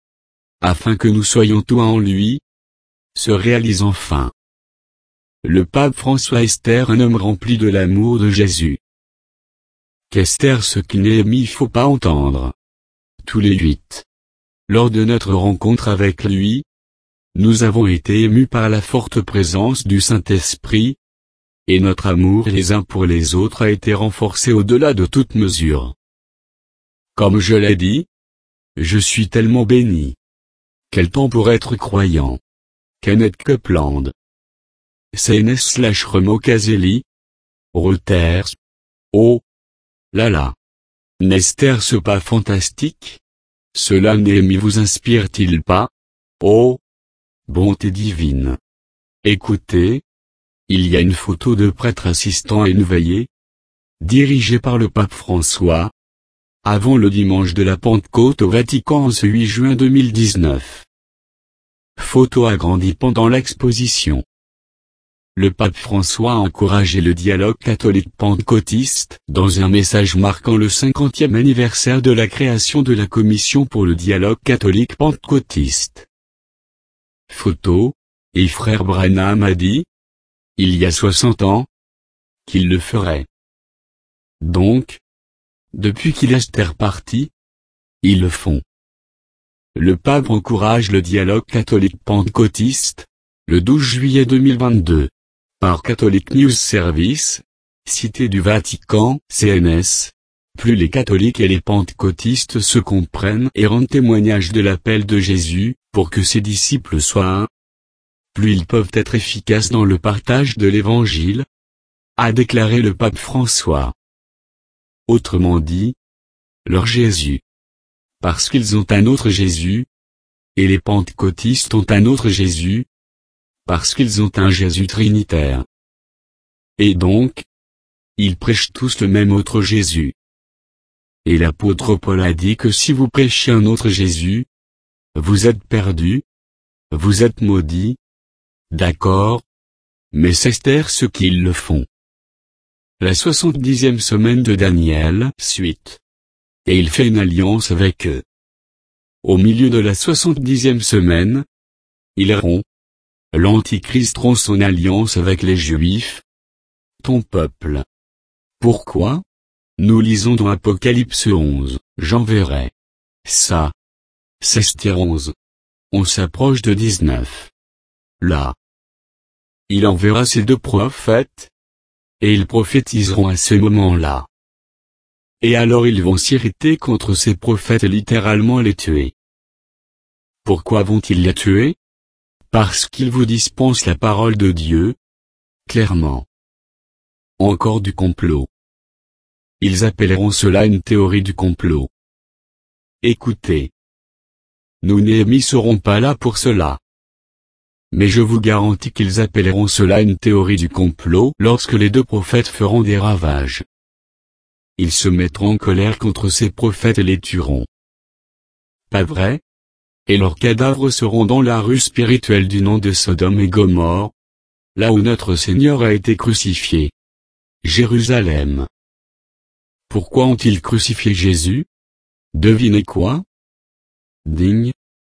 Afin que nous soyons tous en lui, se réalise enfin. Le pape François est un homme rempli de l'amour de Jésus. Qu'est ce que Néhémie faut pas entendre? Tous les 8. Lors de notre rencontre avec lui, nous avons été émus par la forte présence du Saint-Esprit, et notre amour les uns pour les autres a été renforcé au-delà de toute mesure. Comme je l'ai dit, je suis tellement béni. Quel temps pour être croyant. Kenneth Copeland. CNS/Remo Caselli. Reuters. Oh! Là là. N'est-ce pas fantastique? Cela Néhémie vous inspire-t-il pas? Oh! Bonté divine. Écoutez. Il y a une photo de prêtre assistant à une veillée, dirigée par le pape François, avant le dimanche de la Pentecôte au Vatican en ce 8 juin 2019. Photo agrandie pendant l'exposition. Le pape François a encouragé le dialogue catholique pentecôtiste, dans un message marquant le 50e anniversaire de la création de la Commission pour le dialogue catholique pentecôtiste. Photo, et frère Branham a dit, il y a 60 ans, qu'il le ferait. Donc, depuis qu'il est reparti, ils le font. Le pape encourage le dialogue catholique pentecôtiste, le 12 juillet 2022. Par Catholic News Service, Cité du Vatican, CNS, plus les catholiques et les pentecôtistes se comprennent et rendent témoignage de l'appel de Jésus, pour que ses disciples soient un, plus ils peuvent être efficaces dans le partage de l'Évangile, a déclaré le pape François. Autrement dit, leur Jésus. Parce qu'ils ont un autre Jésus, et les pentecôtistes ont un autre Jésus, parce qu'ils ont un Jésus trinitaire. Et donc, ils prêchent tous le même autre Jésus. Et l'apôtre Paul a dit que si vous prêchez un autre Jésus, vous êtes perdus, vous êtes maudits, d'accord, mais c'est ceux qui le font. La 70e semaine de Daniel, suite. Et il fait une alliance avec eux. Au milieu de la 70e semaine, il rompt. L'Antichrist rompt son alliance avec les Juifs, ton peuple. Pourquoi? Nous lisons dans Apocalypse 11, j'enverrai. Ça. C'est 11. On s'approche de 19. Là. il enverra ses 2 prophètes, et ils prophétiseront à ce moment-là. Et alors ils vont s'irriter contre ces prophètes et littéralement les tuer. Pourquoi vont-ils les tuer? Parce qu'ils vous dispensent la parole de Dieu, clairement. Encore du complot. Ils appelleront cela une théorie du complot. Écoutez. Nous n'y serons pas là pour cela. Mais je vous garantis qu'ils appelleront cela une théorie du complot lorsque les 2 prophètes feront des ravages. Ils se mettront en colère contre ces prophètes et les tueront. Pas vrai? Et leurs cadavres seront dans la rue spirituelle du nom de Sodome et Gomorrhe, là où notre Seigneur a été crucifié. Jérusalem. Pourquoi ont-ils crucifié Jésus? Devinez quoi? Digne.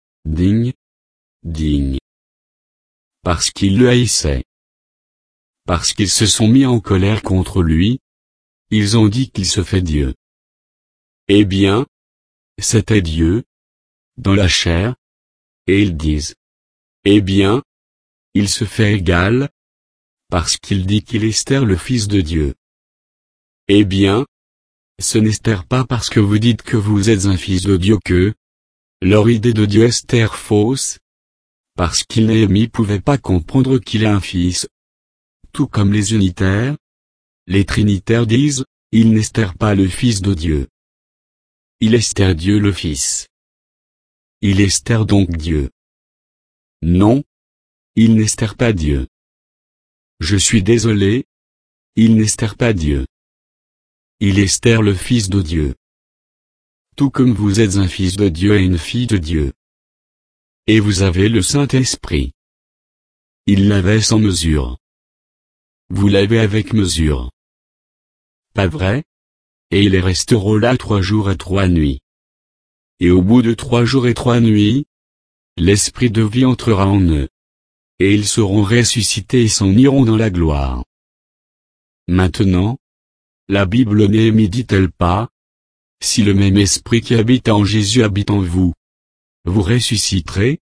Parce qu'ils le haïssaient. Parce qu'ils se sont mis en colère contre lui, ils ont dit qu'il se fait Dieu. Eh bien, c'était Dieu, dans la chair, et ils disent, eh bien, il se fait égal, parce qu'il dit qu'il est le Fils de Dieu. Eh bien, ce n'est pas parce que vous dites que vous êtes un fils de Dieu que leur idée de Dieu est fausse, parce qu'ils ne pouvaient pas comprendre qu'il est un fils. Tout comme les unitaires, les trinitaires disent, il n'est pas le Fils de Dieu. Il est Dieu le Fils. Il est donc Dieu. Non, il n'est pas Dieu. Je suis désolé, il n'est pas Dieu. Il est le Fils de Dieu. Tout comme vous êtes un fils de Dieu et une fille de Dieu. Et vous avez le Saint-Esprit. Il l'avait sans mesure. Vous l'avez avec mesure. Pas vrai? Et ils resteront là 3 jours et 3 nuits. Et au bout de 3 jours et 3 nuits, l'Esprit de vie entrera en eux. Et ils seront ressuscités et s'en iront dans la gloire. Maintenant, la Bible ne dit-elle pas, si le même Esprit qui habite en Jésus habite en vous, vous ressusciterez?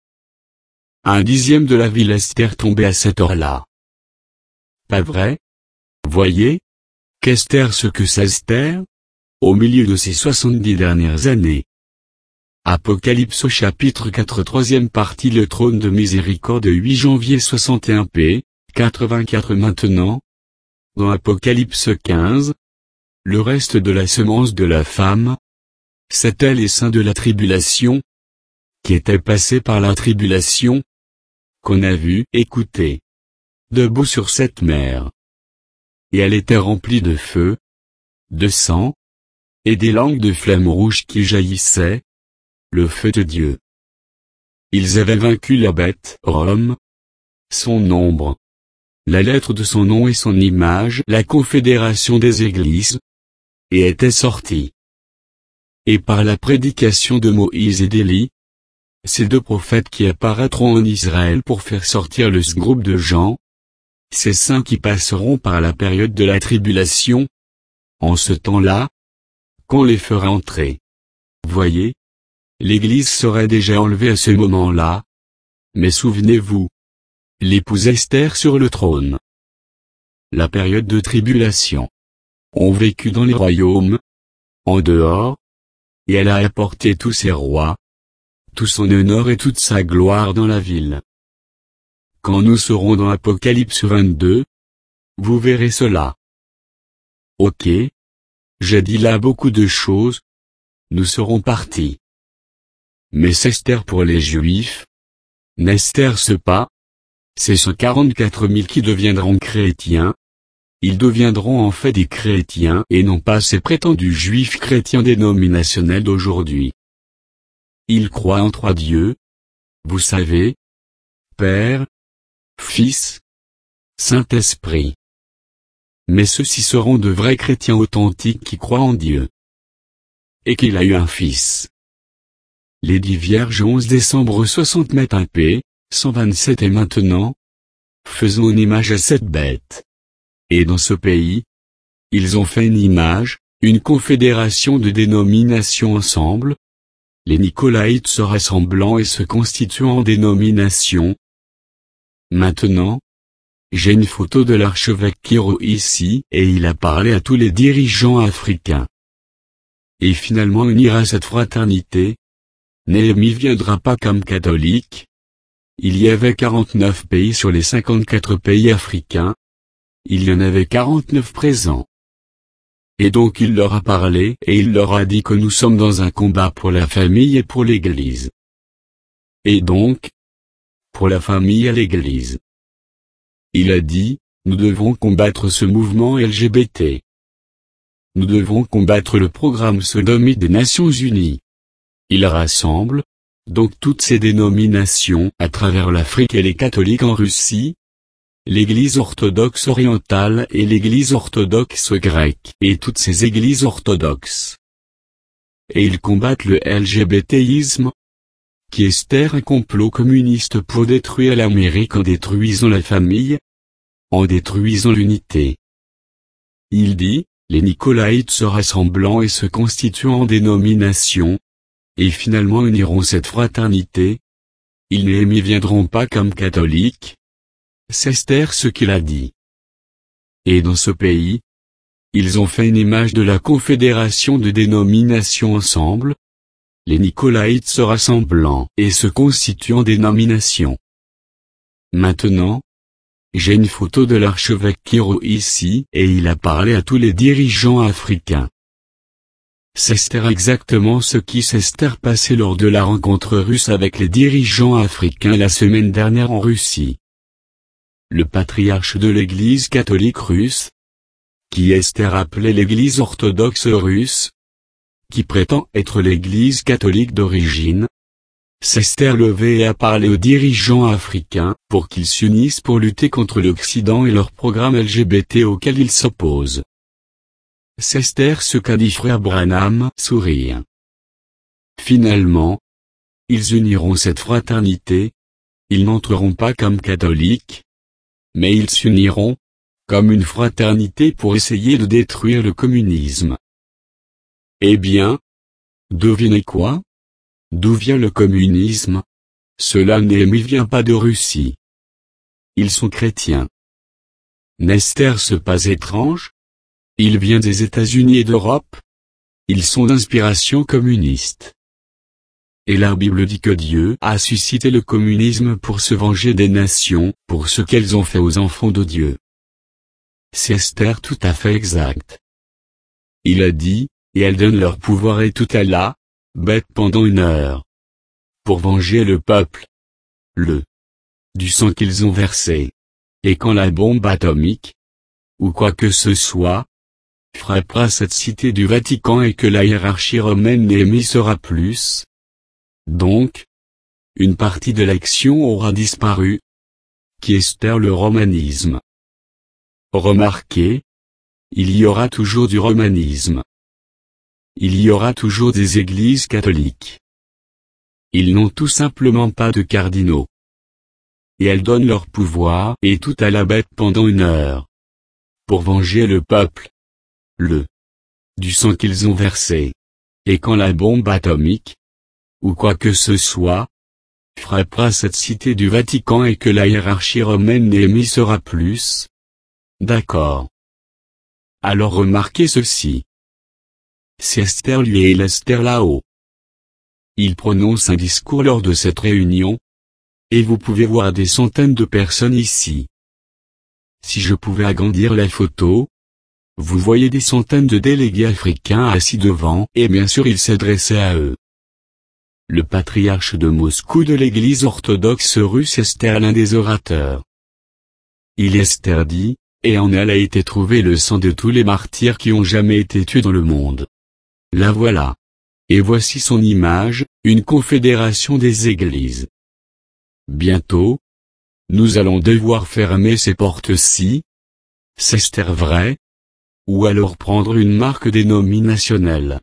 1/10 de la ville est tombée à cette heure-là. Pas vrai? Voyez, qu'est ce que ça Esther? Au milieu de ces 70 dernières années. Apocalypse au chapitre 4 troisième partie le trône de miséricorde 8 janvier 61 p. 84 maintenant. Dans Apocalypse 15. Le reste de la semence de la femme. C'étaient les saints de la tribulation. Qui étaient passés par la tribulation. Qu'on a vu, écoutez. Debout sur cette mer. Et elle était remplie de feu. De sang. Et des langues de flammes rouges qui jaillissaient. Le feu de Dieu. Ils avaient vaincu la bête, Rome. Son nombre. La lettre de son nom et son image, la confédération des églises. Et étaient sortis. Et par la prédication de Moïse et d'Élie, ces 2 prophètes qui apparaîtront en Israël pour faire sortir le groupe de gens, ces saints qui passeront par la période de la tribulation, en ce temps-là, qu'on les fera entrer. Voyez, l'Église serait déjà enlevée à ce moment-là, mais souvenez-vous, l'épouse Esther sur le trône. La période de tribulation. On vécut dans les royaumes, en dehors, et elle a apporté tous ses rois, tout son honneur et toute sa gloire dans la ville. Quand nous serons dans Apocalypse 22, vous verrez cela. Ok. J'ai dit là beaucoup de choses. Nous serons partis. Mais c'est pour les Juifs. N'est-ce pas? C'est ceux 44 000 qui deviendront chrétiens. Ils deviendront en fait des chrétiens et non pas ces prétendus juifs chrétiens dénominationnels d'aujourd'hui. Ils croient en 3 dieux. Vous savez. Père, Fils, Saint-Esprit. Mais ceux-ci seront de vrais chrétiens authentiques qui croient en Dieu. Et qu'il a eu un fils. Les 10 Vierges 11 décembre 60 m p. 127 et maintenant. Faisons une image à cette bête. Et dans ce pays, ils ont fait une image, une confédération de dénominations ensemble. Les Nicolaïtes se rassemblant et se constituant en dénomination. Maintenant, j'ai une photo de l'archevêque Kiro ici, et il a parlé à tous les dirigeants africains. Et finalement unira cette fraternité. Néhémie viendra pas comme catholique. Il y avait 49 pays sur les 54 pays africains. Il y en avait 49 présents. Et donc il leur a parlé et il leur a dit que nous sommes dans un combat pour la famille et pour l'Église. Et donc, pour la famille et l'Église. Il a dit, nous devons combattre ce mouvement LGBT. Nous devons combattre le programme sodomite des Nations Unies. Il rassemble, donc toutes ces dénominations à travers l'Afrique et les catholiques en Russie, l'Église orthodoxe orientale et l'Église orthodoxe grecque et toutes ces églises orthodoxes. Et ils combattent le LGBTisme, qui est un complot communiste pour détruire l'Amérique en détruisant la famille, en détruisant l'unité. Il dit, les Nicolaïtes se rassemblant et se constituant en dénomination, et finalement uniront cette fraternité. Ils ne viendront pas comme catholiques. C'est ce qu'il a dit. Et dans ce pays, ils ont fait une image de la confédération de dénominations ensemble, les Nicolaïtes se rassemblant et se constituant en dénomination. Maintenant, j'ai une photo de l'archevêque Kiro ici, et il a parlé à tous les dirigeants africains. C'est exactement ce qui s'est passé lors de la rencontre russe avec les dirigeants africains la semaine dernière en Russie. Le patriarche de l'Église catholique russe, qui est appelé l'Église orthodoxe russe, qui prétend être l'Église catholique d'origine, s'est levé et a parlé aux dirigeants africains pour qu'ils s'unissent pour lutter contre l'Occident et leur programme LGBT auquel ils s'opposent. C'est ce qu'a dit frère Branham, sourire. Finalement, ils uniront cette fraternité, ils n'entreront pas comme catholiques, mais ils s'uniront, comme une fraternité pour essayer de détruire le communisme. Eh bien, devinez quoi? D'où vient le communisme? Cela vient pas de Russie. Ils sont chrétiens. N'est-ce pas étrange? Il vient des États-Unis et d'Europe. Ils sont d'inspiration communiste. Et la Bible dit que Dieu a suscité le communisme pour se venger des nations, pour ce qu'elles ont fait aux enfants de Dieu. C'est tout à fait exact. Il a dit, et elles donnent leur pouvoir et tout à la bête pendant 1 heure. Pour venger le peuple. Du sang qu'ils ont versé. Et quand la bombe atomique, ou quoi que ce soit, frappera cette cité du Vatican et que la hiérarchie romaine sera plus. Donc, une partie de l'action aura disparu, qui est le romanisme. Remarquez, il y aura toujours du romanisme. Il y aura toujours des églises catholiques. Ils n'ont tout simplement pas de cardinaux. Et elles donnent leur pouvoir et tout à la bête pendant 1 heure. Pour venger le peuple. Du sang qu'ils ont versé. Et quand la bombe atomique, ou quoi que ce soit, frappera cette cité du Vatican et que la hiérarchie romaine sera plus. D'accord. Alors remarquez ceci. C'est lui et l'Esther là-haut. Il prononce un discours lors de cette réunion. Et vous pouvez voir des centaines de personnes ici. Si je pouvais agrandir la photo, vous voyez des centaines de délégués africains assis devant, et bien sûr il s'adressait à eux. Le patriarche de Moscou de l'Église orthodoxe russe est l'un des orateurs. Il dit, et en elle a été trouvé le sang de tous les martyrs qui ont jamais été tués dans le monde. La voilà. Et voici son image, une confédération des églises. Bientôt, nous allons devoir fermer ces portes-ci. C'est vrai? Ou alors prendre une marque dénominationnelle.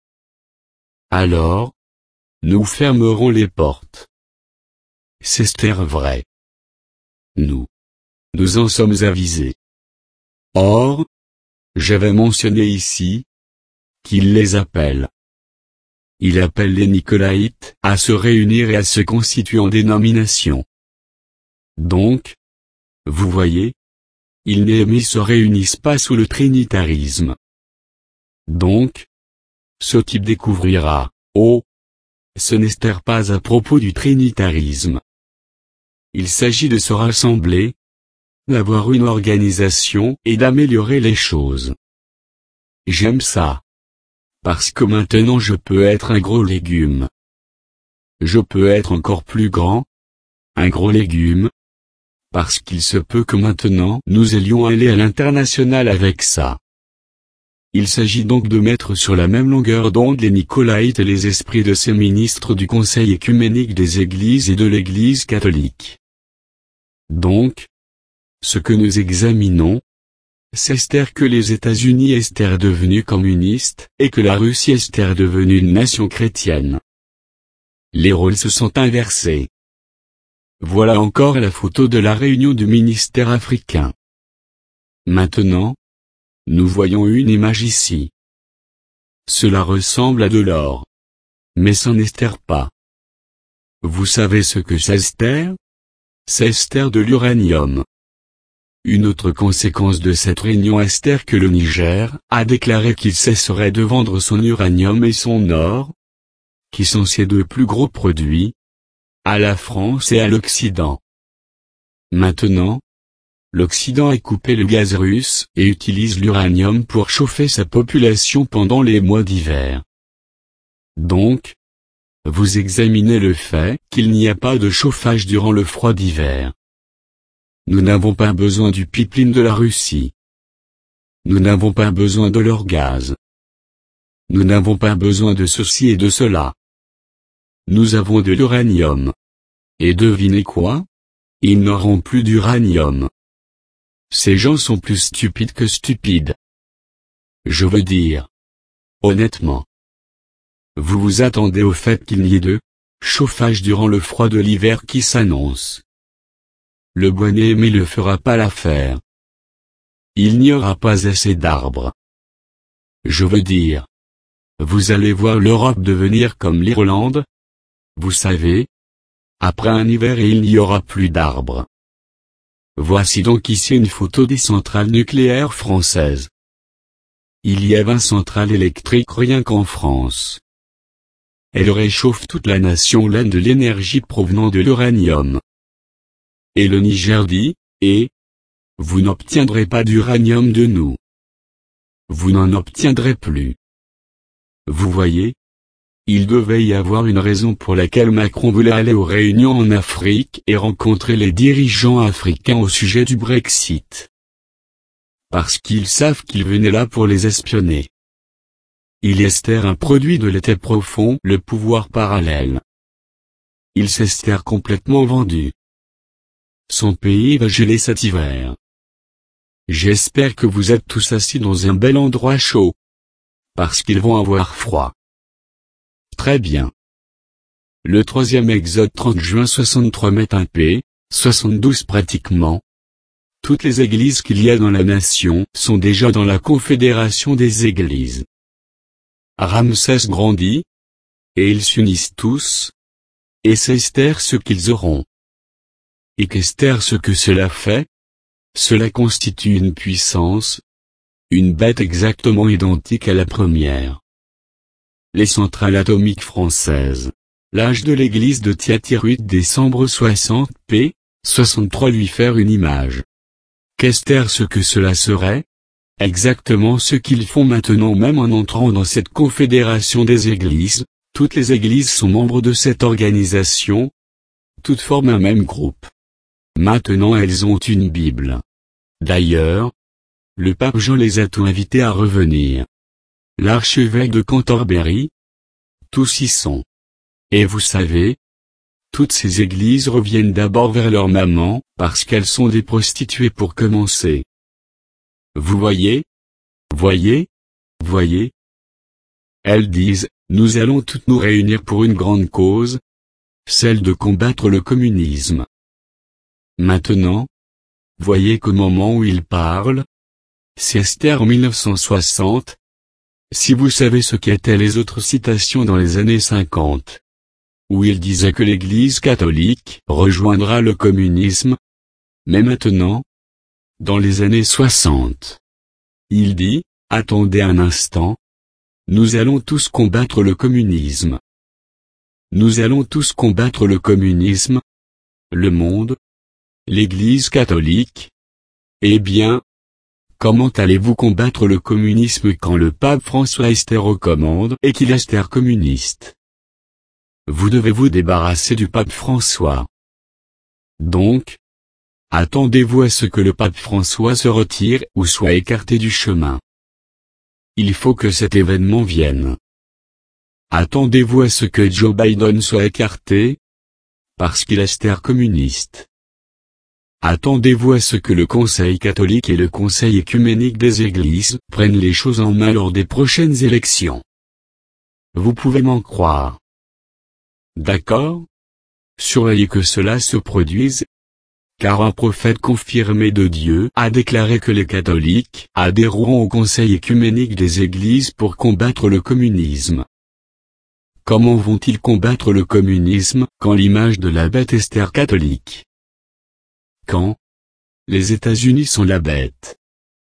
Alors, nous fermerons les portes. C'est vrai. Nous en sommes avisés. Or, j'avais mentionné ici, qu'il les appelle. Il appelle les Nicolaïtes à se réunir et à se constituer en dénomination. Donc, vous voyez, ils Néhémie se réunissent pas sous le trinitarisme. Donc, ce type découvrira, oh, ce n'est pas à propos du trinitarisme. Il s'agit de se rassembler, d'avoir une organisation et d'améliorer les choses. J'aime ça. Parce que maintenant je peux être un gros légume. Je peux être encore plus grand, un gros légume, parce qu'il se peut que maintenant nous allions aller à l'international avec ça. Il s'agit donc de mettre sur la même longueur d'onde les Nicolaïtes et les esprits de ces ministres du Conseil œcuménique des Églises et de l'Église catholique. Donc, ce que nous examinons, c'est que les États-Unis est devenus communistes, et que la Russie est devenue une nation chrétienne. Les rôles se sont inversés. Voilà encore la photo de la réunion du ministère africain. Maintenant, nous voyons une image ici. Cela ressemble à de l'or. Mais ça n'estère pas. Vous savez ce que ça estère? Ça estère de l'uranium. Une autre conséquence de cette réunion est que le Niger a déclaré qu'il cesserait de vendre son uranium et son or, qui sont ses deux plus gros produits, à la France et à l'Occident. Maintenant, l'Occident a coupé le gaz russe et utilise l'uranium pour chauffer sa population pendant les mois d'hiver. Donc, vous examinez le fait qu'il n'y a pas de chauffage durant le froid d'hiver. Nous n'avons pas besoin du pipeline de la Russie. Nous n'avons pas besoin de leur gaz. Nous n'avons pas besoin de ceci et de cela. Nous avons de l'uranium. Et devinez quoi? Ils n'auront plus d'uranium. Ces gens sont plus stupides que stupides. Je veux dire. Honnêtement. Vous vous attendez au fait qu'il n'y ait de chauffage durant le froid de l'hiver qui s'annonce. Le bois Néhémie ne fera pas l'affaire. Il n'y aura pas assez d'arbres. Je veux dire. Vous allez voir l'Europe devenir comme l'Irlande. Vous savez. Après un hiver et il n'y aura plus d'arbres. Voici donc ici une photo des centrales nucléaires françaises. Il y a 20 centrales électriques rien qu'en France. Elles réchauffent toute la nation laine de l'énergie provenant de l'uranium. Et le Niger dit, vous n'obtiendrez pas d'uranium de nous. Vous n'en obtiendrez plus. Vous voyez? Il devait y avoir une raison pour laquelle Macron voulait aller aux réunions en Afrique et rencontrer les dirigeants africains au sujet du Brexit. Parce qu'ils savent qu'il venait là pour les espionner. Il estère un produit de l'été profond, le pouvoir parallèle. Il s'estère complètement vendu. Son pays va geler cet hiver. J'espère que vous êtes tous assis dans un bel endroit chaud. Parce qu'ils vont avoir froid. Très bien. Le 3e Exode 30 juin 63 met un P, 72 pratiquement. Toutes les églises qu'il y a dans la nation sont déjà dans la confédération des églises. Ramsès grandit, et ils s'unissent tous, et c'est Esther ce qu'ils auront. Et qu'Esther ce que cela fait? Cela constitue une puissance, une bête exactement identique à la première. Les centrales atomiques françaises. L'âge de l'église de Thyatire 8 décembre 60 p. 63 lui faire une image. Qu'Esther ce que cela serait? Exactement ce qu'ils font maintenant même en entrant dans cette confédération des églises, toutes les églises sont membres de cette organisation. Toutes forment un même groupe. Maintenant elles ont une Bible. D'ailleurs, le pape Jean les a tous invités à revenir. L'archevêque de Canterbury. Tous y sont. Et vous savez, toutes ces églises reviennent d'abord vers leur maman, parce qu'elles sont des prostituées pour commencer. Vous voyez? Voyez? Voyez? Elles disent, nous allons toutes nous réunir pour une grande cause, celle de combattre le communisme. Maintenant, voyez qu'au moment où ils parlent, c'est Esther en 1960. Si vous savez ce qu'étaient les autres citations dans les années 50, où il disait que l'Église catholique rejoindra le communisme, mais maintenant, dans les années 60. Il dit, attendez un instant. Nous allons tous combattre le communisme. Nous allons tous combattre le communisme, le monde, l'Église catholique. Eh bien, comment allez-vous combattre le communisme quand le pape François est aux commandes et qu'il est communiste? Vous devez vous débarrasser du pape François. Donc, attendez-vous à ce que le pape François se retire ou soit écarté du chemin. Il faut que cet événement vienne. Attendez-vous à ce que Joe Biden soit écarté, parce qu'il est communiste. Attendez-vous à ce que le Conseil catholique et le Conseil œcuménique des Églises prennent les choses en main lors des prochaines élections. Vous pouvez m'en croire. D'accord? Surveillez que cela se produise, car un prophète confirmé de Dieu a déclaré que les catholiques adhéreront au Conseil œcuménique des Églises pour combattre le communisme. Comment vont-ils combattre le communisme quand l'image de la bête est catholique? Quand les États-Unis sont la bête.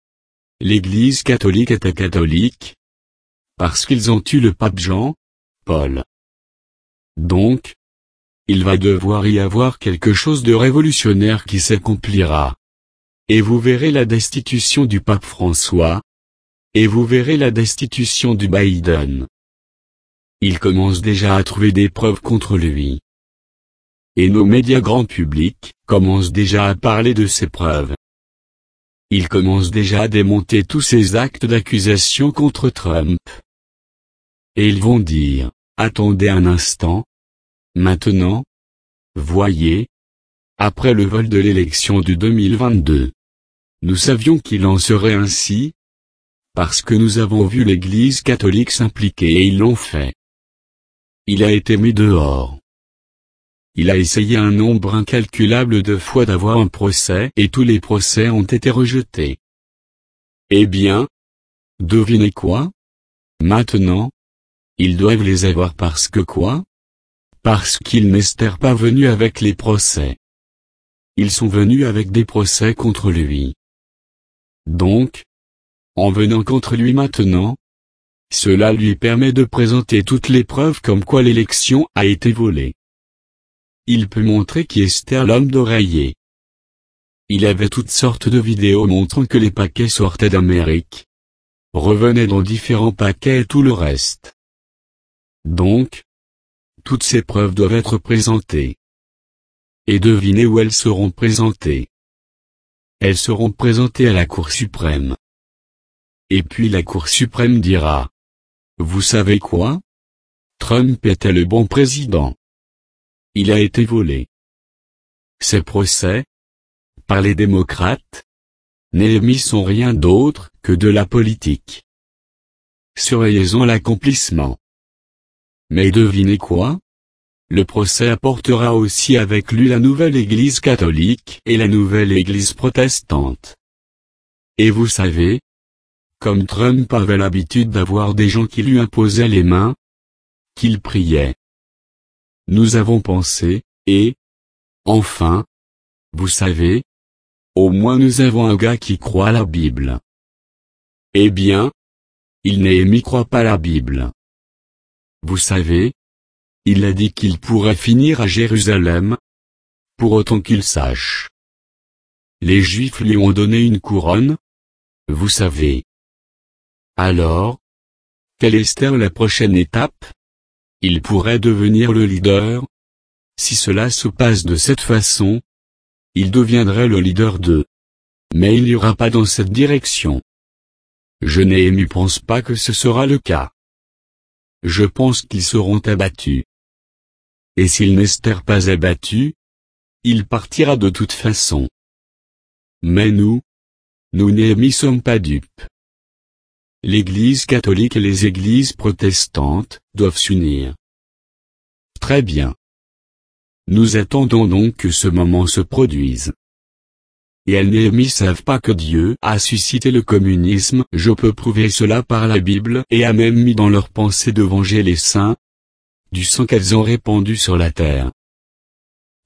L'Église catholique était catholique parce qu'ils ont eu le pape Jean-Paul. Donc, il va devoir y avoir quelque chose de révolutionnaire qui s'accomplira. Et vous verrez la destitution du pape François. Et vous verrez la destitution du Biden. Il commence déjà à trouver des preuves contre lui. Et nos médias grand public commencent déjà à parler de ces preuves. Ils commencent déjà à démonter tous ces actes d'accusation contre Trump. Et ils vont dire, attendez un instant. Maintenant, voyez, après le vol de l'élection du 2022, nous savions qu'il en serait ainsi, parce que nous avons vu l'Église catholique s'impliquer et ils l'ont fait. Il a été mis dehors. Il a essayé un nombre incalculable de fois d'avoir un procès et tous les procès ont été rejetés. Eh bien, devinez quoi? Maintenant, ils doivent les avoir parce que quoi? Parce qu'ils n'étaient pas venus avec les procès. Ils sont venus avec des procès contre lui. Donc, en venant contre lui maintenant, cela lui permet de présenter toutes les preuves comme quoi l'élection a été volée. Il peut montrer qui est l'homme d'oreiller. Il avait toutes sortes de vidéos montrant que les paquets sortaient d'Amérique, revenaient dans différents paquets et tout le reste. Donc, toutes ces preuves doivent être présentées. Et devinez où elles seront présentées. Elles seront présentées à la Cour suprême. Et puis la Cour suprême dira, vous savez quoi? Trump était le bon président. Il a été volé. Ces procès, par les démocrates, n'émis sont rien d'autre que de la politique. Surveillez-en l'accomplissement. Mais devinez quoi? Le procès apportera aussi avec lui la nouvelle Église catholique et la nouvelle Église protestante. Et vous savez, comme Trump avait l'habitude d'avoir des gens qui lui imposaient les mains, qu'il priait. Nous avons pensé, et, enfin, vous savez, au moins nous avons un gars qui croit à la Bible. Eh bien, il Néhémie croit pas à la Bible. Vous savez, il a dit qu'il pourrait finir à Jérusalem, pour autant qu'il sache. Les Juifs lui ont donné une couronne, vous savez. Alors, quelle est la prochaine étape? Il pourrait devenir le leader. Si cela se passe de cette façon, il deviendrait le leader de. Mais il n'y aura pas dans cette direction. Je ne pense pas que ce sera le cas. Je pense qu'ils seront abattus. Et s'ils n'estèrent pas abattus, il partira de toute façon. Mais nous Néhémie sommes pas dupes. L'Église catholique et les églises protestantes doivent s'unir. Très bien. Nous attendons donc que ce moment se produise. Et elles Néhémie savent pas que Dieu a suscité le communisme, je peux prouver cela par la Bible, et a même mis dans leur pensée de venger les saints, du sang qu'elles ont répandu sur la terre.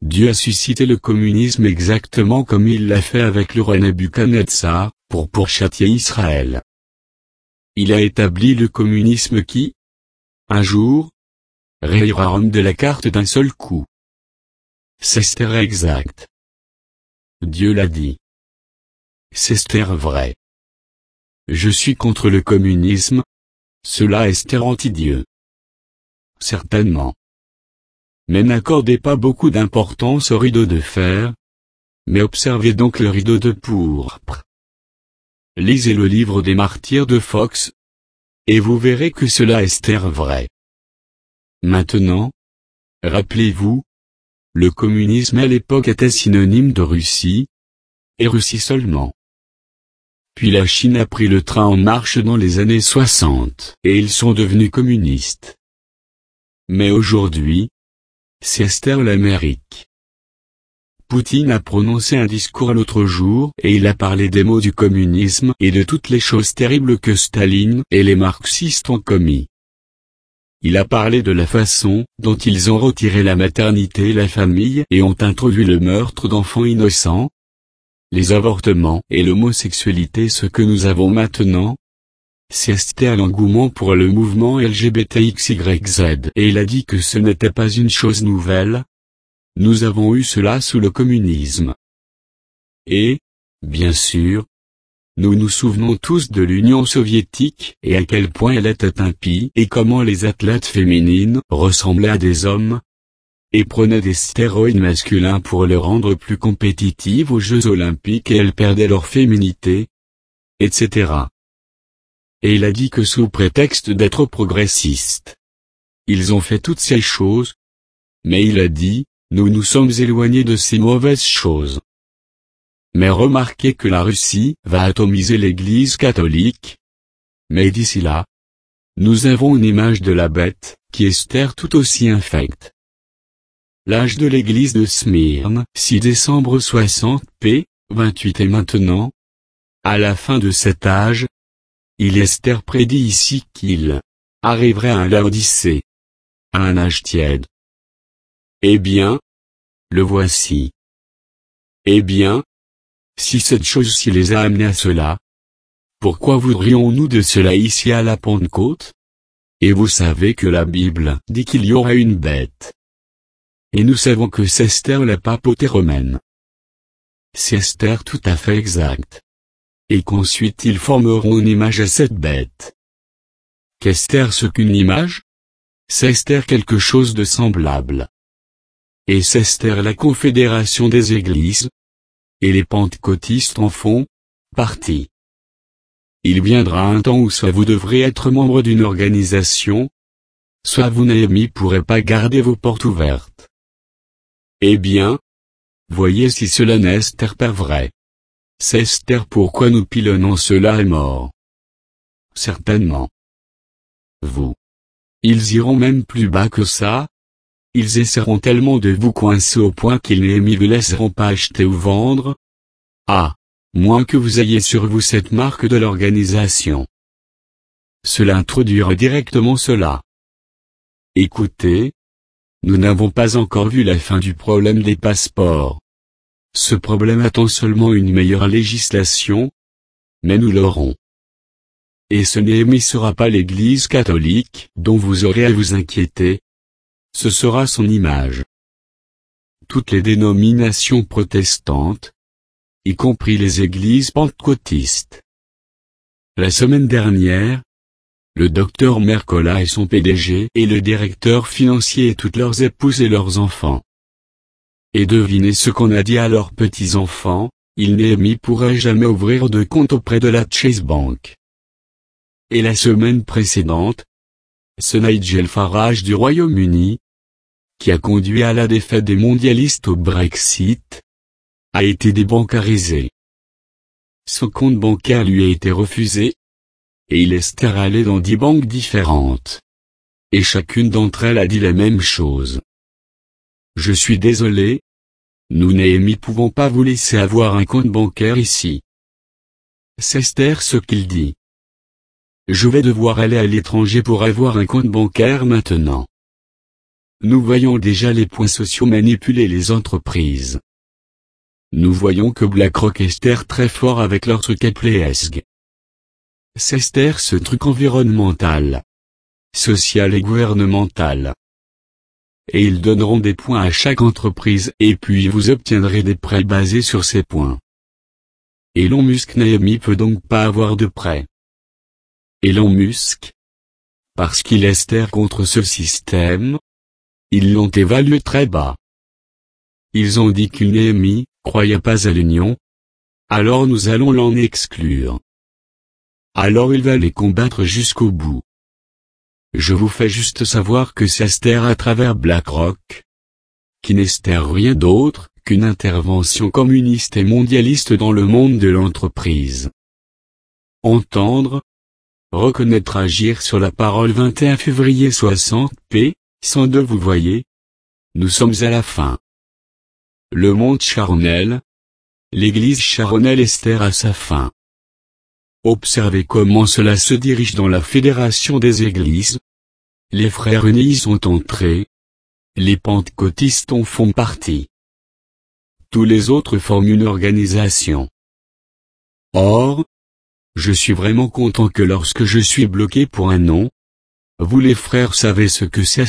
Dieu a suscité le communisme exactement comme il l'a fait avec le roi Nebuchadnezzar, pour châtier Israël. Il a établi le communisme qui, un jour, rayera Rome de la carte d'un seul coup. C'est exact. Dieu l'a dit. C'est vrai. Je suis contre le communisme. Cela est anti-Dieu. Certainement. Mais n'accordez pas beaucoup d'importance au rideau de fer, mais observez donc le rideau de pourpre. Lisez le livre des martyrs de Fox, et vous verrez que cela est vrai. Maintenant, rappelez-vous, le communisme à l'époque était synonyme de Russie, et Russie seulement. Puis la Chine a pris le train en marche dans les années 60, et ils sont devenus communistes. Mais aujourd'hui, c'est l'Amérique. Poutine a prononcé un discours l'autre jour et il a parlé des maux du communisme et de toutes les choses terribles que Staline et les marxistes ont commis. Il a parlé de la façon dont ils ont retiré la maternité et la famille et ont introduit le meurtre d'enfants innocents, les avortements et l'homosexualité, ce que nous avons maintenant. C'est l'engouement pour le mouvement LGBTXYZ et il a dit que ce n'était pas une chose nouvelle. Nous avons eu cela sous le communisme. Et, bien sûr, nous nous souvenons tous de l'Union soviétique et à quel point elle était impie et comment les athlètes féminines ressemblaient à des hommes et prenaient des stéroïdes masculins pour les rendre plus compétitives aux Jeux olympiques et elles perdaient leur féminité, etc. Et il a dit que sous prétexte d'être progressistes, ils ont fait toutes ces choses, mais il a dit, nous nous sommes éloignés de ces mauvaises choses. Mais remarquez que la Russie va atomiser l'Église catholique. Mais d'ici là, nous avons une image de la bête, qui est tout aussi infecte. L'âge de l'Église de Smyrne, 6 décembre 60 p. 28 et maintenant, à la fin de cet âge, il est prédit ici qu'il arriverait à un Laodicée, à un âge tiède. Eh bien, le voici. Eh bien, si cette chose-ci les a amenés à cela, pourquoi voudrions-nous de cela ici à la Pentecôte? Et vous savez que la Bible dit qu'il y aura une bête. Et nous savons que c'est la papauté romaine. C'est tout à fait exact. Et qu'ensuite ils formeront une image à cette bête. Qu'est-ce ce qu'une image? C'est quelque chose de semblable. Et c'est la confédération des églises. Et les pentecôtistes en font partie. Il viendra un temps où soit vous devrez être membre d'une organisation, soit vous Néhémie pourrez pas garder vos portes ouvertes. Eh bien, voyez si cela n'est pas vrai. C'est pourquoi nous pilonnons cela est mort. Certainement. Vous. Ils iront même plus bas que ça. Ils essaieront tellement de vous coincer au point qu'ils ne vous laisseront pas acheter ou vendre. Ah, moins que vous ayez sur vous cette marque de l'organisation. Cela introduira directement cela. Écoutez, nous n'avons pas encore vu la fin du problème des passeports. Ce problème attend seulement une meilleure législation, mais nous l'aurons. Et ce ne sera pas l'Église catholique dont vous aurez à vous inquiéter. Ce sera son image. Toutes les dénominations protestantes, y compris les églises pentecôtistes. La semaine dernière, le docteur Mercola et son PDG et le directeur financier et toutes leurs épouses et leurs enfants. Et devinez ce qu'on a dit à leurs petits-enfants, ils ne pourraient jamais ouvrir de compte auprès de la Chase Bank. Et la semaine précédente, ce Nigel Farage du Royaume-Uni, qui a conduit à la défaite des mondialistes au Brexit, a été débancarisé. Son compte bancaire lui a été refusé, et il est allé dans 10 banques différentes. Et chacune d'entre elles a dit la même chose. Je suis désolé. Nous ne pouvons pas vous laisser avoir un compte bancaire ici. C'est ce qu'il dit. Je vais devoir aller à l'étranger pour avoir un compte bancaire maintenant. nous voyons déjà les points sociaux manipuler les entreprises. Nous voyons que BlackRock est très fort avec leur truc ESG. C'est ce truc environnemental, social et gouvernemental. Et ils donneront des points à chaque entreprise et puis vous obtiendrez des prêts basés sur ces points. Elon Musk n'aime peut donc pas avoir de prêt. Elon Musk, parce qu'il est contre ce système, ils l'ont évalué très bas. Ils ont dit qu'il croyait pas à l'union, alors nous allons l'en exclure. Alors il va les combattre jusqu'au bout. Je vous fais juste savoir que c'est à travers BlackRock, qui n'est rien d'autre qu'une intervention communiste et mondialiste dans le monde de l'entreprise. Entendre, reconnaître, agir sur la parole 21 février 60 p. 102. Vous voyez, nous sommes à la fin. Le monde charnel, l'église charnelle est à sa fin. Observez comment cela se dirige dans la fédération des églises. Les frères unis y sont entrés. Les pentecôtistes en font partie. Tous les autres forment une organisation. Or, je suis vraiment content que lorsque je suis bloqué pour un nom, vous les frères savez ce que c'est.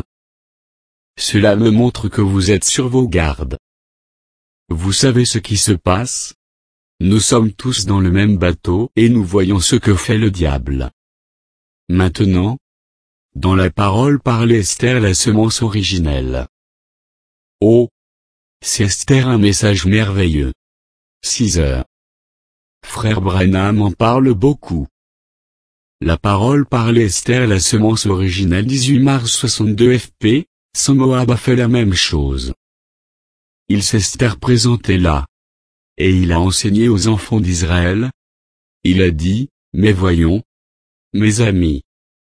Cela me montre que vous êtes sur vos gardes. Vous savez ce qui se passe? Nous sommes tous dans le même bateau et nous voyons ce que fait le diable. Maintenant, dans la parole parle la semence originelle. Oh! C'est un message merveilleux. 6 heures. Frère Branham en parle beaucoup. La parole parle la semence originelle 18 mars 62 fp, Sam Moab a fait la même chose. Il s'est présenté là. Et il a enseigné aux enfants d'Israël. Il a dit, mais voyons, mes amis.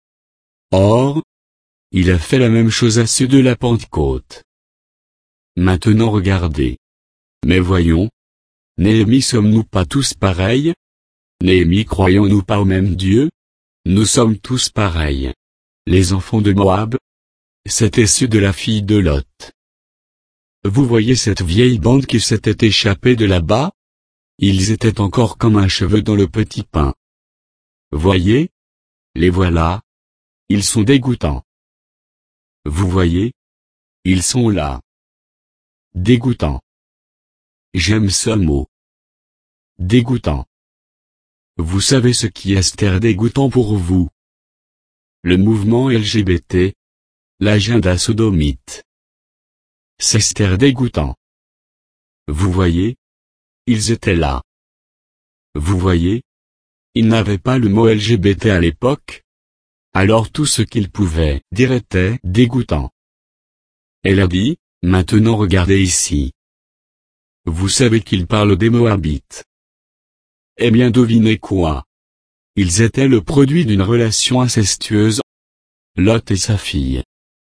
Or, il a fait la même chose à ceux de la Pentecôte. Maintenant regardez. Mais voyons. Néhémie, sommes-nous pas tous pareils? Néhémie, croyons-nous pas au même Dieu? Nous sommes tous pareils. Les enfants de Moab, c'étaient ceux de la fille de Lot. Vous voyez cette vieille bande qui s'était échappée de là-bas? Ils étaient encore comme un cheveu dans le petit pain. Voyez? Les voilà. Ils sont dégoûtants. Vous voyez? Ils sont là. Dégoûtants. J'aime ce mot. Dégoûtant. Vous savez ce qui est dégoûtant pour vous? Le mouvement LGBT. L'agenda sodomite. C'est dégoûtant. Vous voyez? Ils étaient là. Vous voyez? Ils n'avaient pas le mot LGBT à l'époque. Alors tout ce qu'ils pouvaient dire était dégoûtant. Elle a dit, maintenant regardez ici. Vous savez qu'ils parlent des Moabites. Eh bien devinez quoi? Ils étaient le produit d'une relation incestueuse. Lot et sa fille.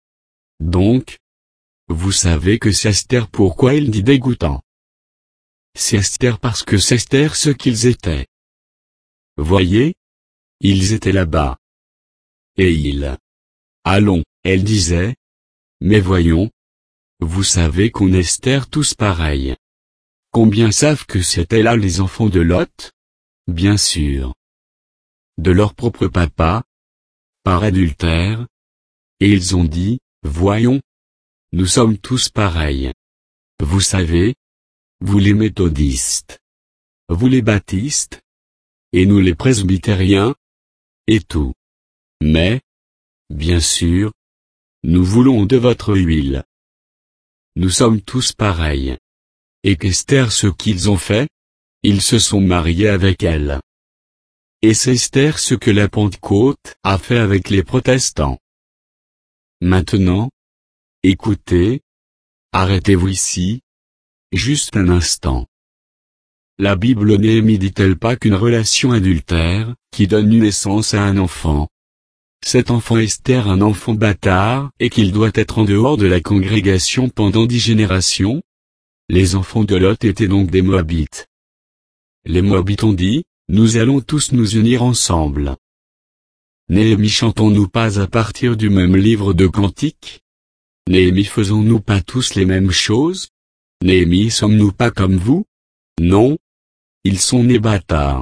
Donc, vous savez que c'est pourquoi il dit dégoûtant. C'est parce que c'est ce qu'ils étaient. Voyez? Ils étaient là-bas. Et allons, elle disait. Mais voyons. Vous savez qu'on est tous pareils. Combien savent que c'étaient là les enfants de Lot? Bien sûr. De leur propre papa. Par adultère. Et ils ont dit, voyons. Nous sommes tous pareils. Vous savez? Vous les méthodistes. Vous les baptistes. Et nous les presbytériens. Et tout. Mais, bien sûr, nous voulons de votre huile. Nous sommes tous pareils. Et qu'est-ce ce qu'ils ont fait? Ils se sont mariés avec elle. Et c'est ce que la Pentecôte a fait avec les protestants. Maintenant, écoutez, arrêtez-vous ici, juste un instant. La Bible Néhémie dit-elle pas qu'une relation adultère, qui donne naissance à un enfant, cet enfant est un enfant bâtard et qu'il doit être en dehors de la congrégation pendant 10 générations? Les enfants de Lot étaient donc des Moabites. Les Moabites ont dit, nous allons tous nous unir ensemble. Néhémie, chantons-nous pas à partir du même livre de Cantiques? Néhémie, faisons-nous pas tous les mêmes choses? Néhémie, sommes-nous pas comme vous? Non. Ils sont nés bâtards.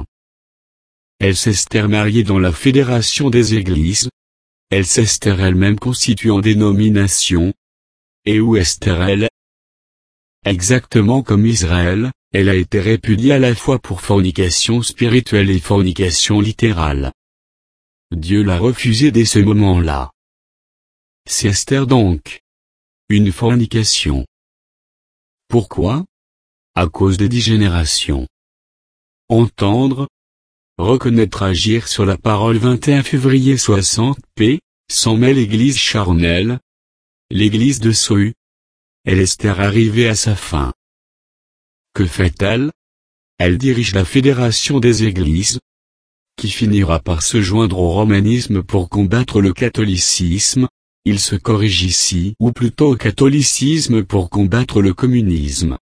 Elcester mariée dans la fédération des églises. Elcester elle-même constituant dénomination. Et où Esther-elle? Exactement comme Israël, elle a été répudiée à la fois pour fornication spirituelle et fornication littérale. Dieu l'a refusée dès ce moment-là. C'est Esther donc. Une fornication. Pourquoi? À cause des 10 générations. Entendre, reconnaître, agir sur la parole. 21 février 60 p. S'en mêle l'église charnelle. L'église de Saul. Elle Esther arrivée à sa fin. Que fait-elle? Elle dirige la fédération des églises, qui finira par se joindre au romanisme pour combattre le catholicisme. Il se corrige ici, ou plutôt au catholicisme pour combattre le communisme.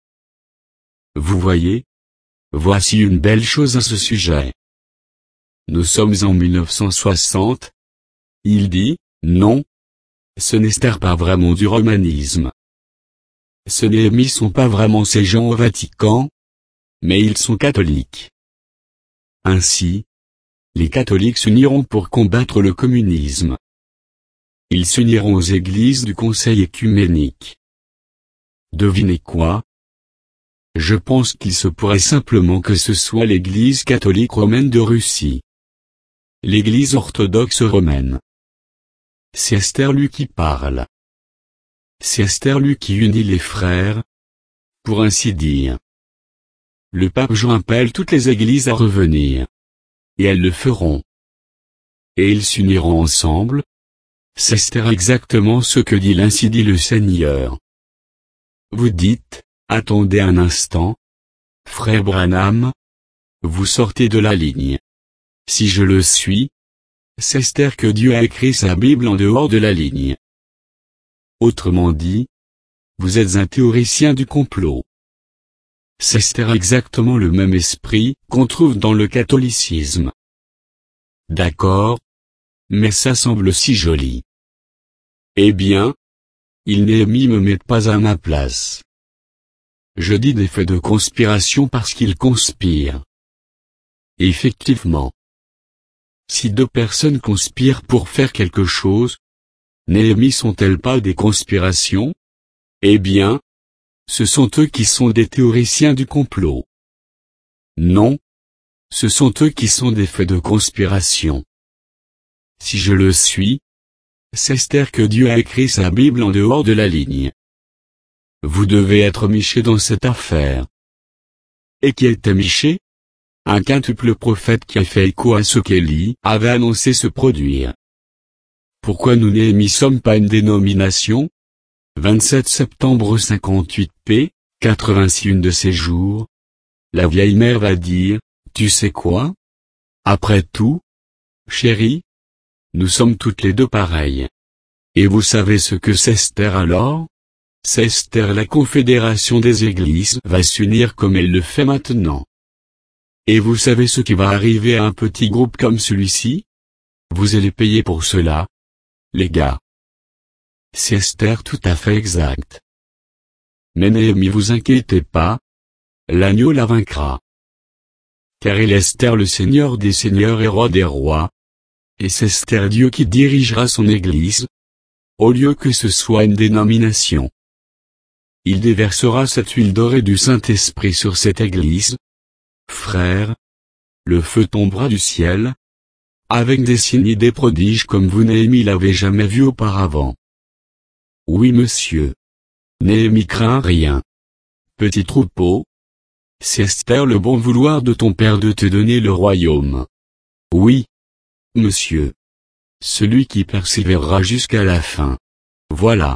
Vous voyez? Voici une belle chose à ce sujet. Nous sommes en 1960. Il dit, non. Ce n'est pas vraiment du romanisme. Ce Néhémie sont pas vraiment ces gens au Vatican. Mais ils sont catholiques. Ainsi, les catholiques s'uniront pour combattre le communisme. Ils s'uniront aux églises du Conseil œcuménique. Devinez quoi? Je pense qu'il se pourrait simplement que ce soit l'Église catholique romaine de Russie. L'Église orthodoxe romaine. C'est Esther lui qui parle. C'est Esther lui qui unit les frères. Pour ainsi dire. Le pape Jean appelle toutes les églises à revenir. Et elles le feront. Et ils s'uniront ensemble. C'est Esther exactement ce que dit l'Ainsi dit le Seigneur. Vous dites, attendez un instant. Frère Branham. Vous sortez de la ligne. Si je le suis. C'est Esther que Dieu a écrit sa Bible en dehors de la ligne. Autrement dit. Vous êtes un théoricien du complot. C'est Esther exactement le même esprit qu'on trouve dans le catholicisme. D'accord. Mais ça semble si joli. Eh bien, Néhémie me met pas à ma place. Je dis des faits de conspiration parce qu'ils conspirent. Effectivement. Si 2 personnes conspirent pour faire quelque chose, Néhémie sont-elles pas des conspirations? Eh bien, ce sont eux qui sont des théoriciens du complot. Non. Ce sont eux qui sont des faits de conspiration. Si je le suis, c'est Esther que Dieu a écrit sa Bible en dehors de la ligne. Vous devez être Miché dans cette affaire. Et qui était Miché? Un quintuple prophète qui a fait écho à ce qu'Élie avait annoncé se produire. Pourquoi nous Néhémie sommes pas une dénomination? 27 septembre 58 p. 86 une de ces jours. La vieille mère va dire, tu sais quoi? Après tout, chérie, nous sommes toutes les deux pareilles. Et vous savez ce que c'est Esther alors? C'est Esther, la confédération des églises va s'unir comme elle le fait maintenant. Et vous savez ce qui va arriver à un petit groupe comme celui-ci? Vous allez payer pour cela, les gars. C'est Esther tout à fait exact. Mais Néhémie, vous inquiétez pas. L'agneau la vaincra. Car il est Esther le Seigneur des seigneurs et roi des rois. Et c'est Esther Dieu qui dirigera son église. Au lieu que ce soit une dénomination. Il déversera cette huile dorée du Saint-Esprit sur cette église. Frères. Le feu tombera du ciel. Avec des signes et des prodiges comme vous Néhémie l'avez jamais vu auparavant. Oui monsieur. Néhémie craint rien. Petit troupeau. C'est Esther le bon vouloir de ton père de te donner le royaume. Oui. Monsieur. Celui qui persévérera jusqu'à la fin. Voilà.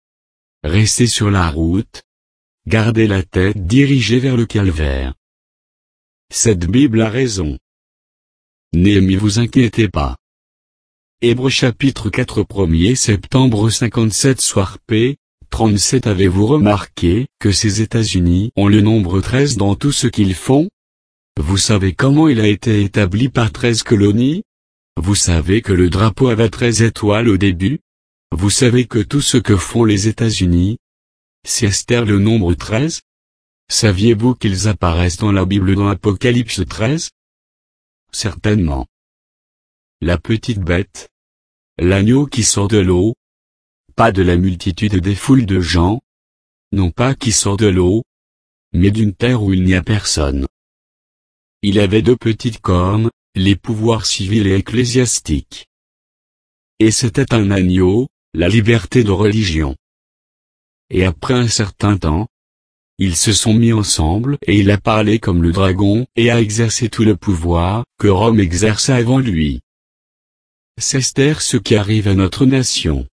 Restez sur la route. Gardez la tête dirigée vers le calvaire. Cette Bible a raison. Néhémie, vous inquiétez pas. Hébreux chapitre 4 1er septembre 57 soir p. 37 Avez-vous remarqué que ces États-Unis ont le nombre 13 dans tout ce qu'ils font? Vous savez comment il a été établi par 13 colonies? Vous savez que le drapeau avait 13 étoiles au début? Vous savez que tout ce que font les États-Unis, c'est Esther le nombre 13? Saviez-vous qu'ils apparaissent dans la Bible dans Apocalypse 13? Certainement. La petite bête, l'agneau qui sort de l'eau, pas de la multitude des foules de gens, non pas qui sort de l'eau, mais d'une terre où il n'y a personne. Il avait 2 petites cornes, les pouvoirs civils et ecclésiastiques. Et c'était un agneau, la liberté de religion. Et après un certain temps, ils se sont mis ensemble et il a parlé comme le dragon et a exercé tout le pouvoir que Rome exerça avant lui. C'est Esther ce qui arrive à notre nation.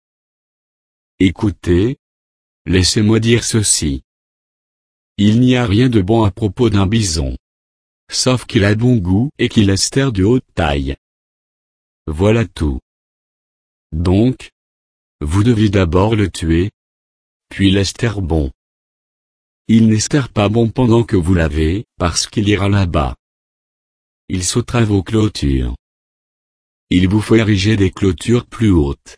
Écoutez, laissez-moi dire ceci. Il n'y a rien de bon à propos d'un bison. Sauf qu'il a bon goût et qu'il est Esther de haute taille. Voilà tout. Donc, vous devez d'abord le tuer, puis l'Esther bon. Il n'Esther pas bon pendant que vous l'avez, parce qu'il ira là-bas. Il sautera vos clôtures. Il vous faut ériger des clôtures plus hautes.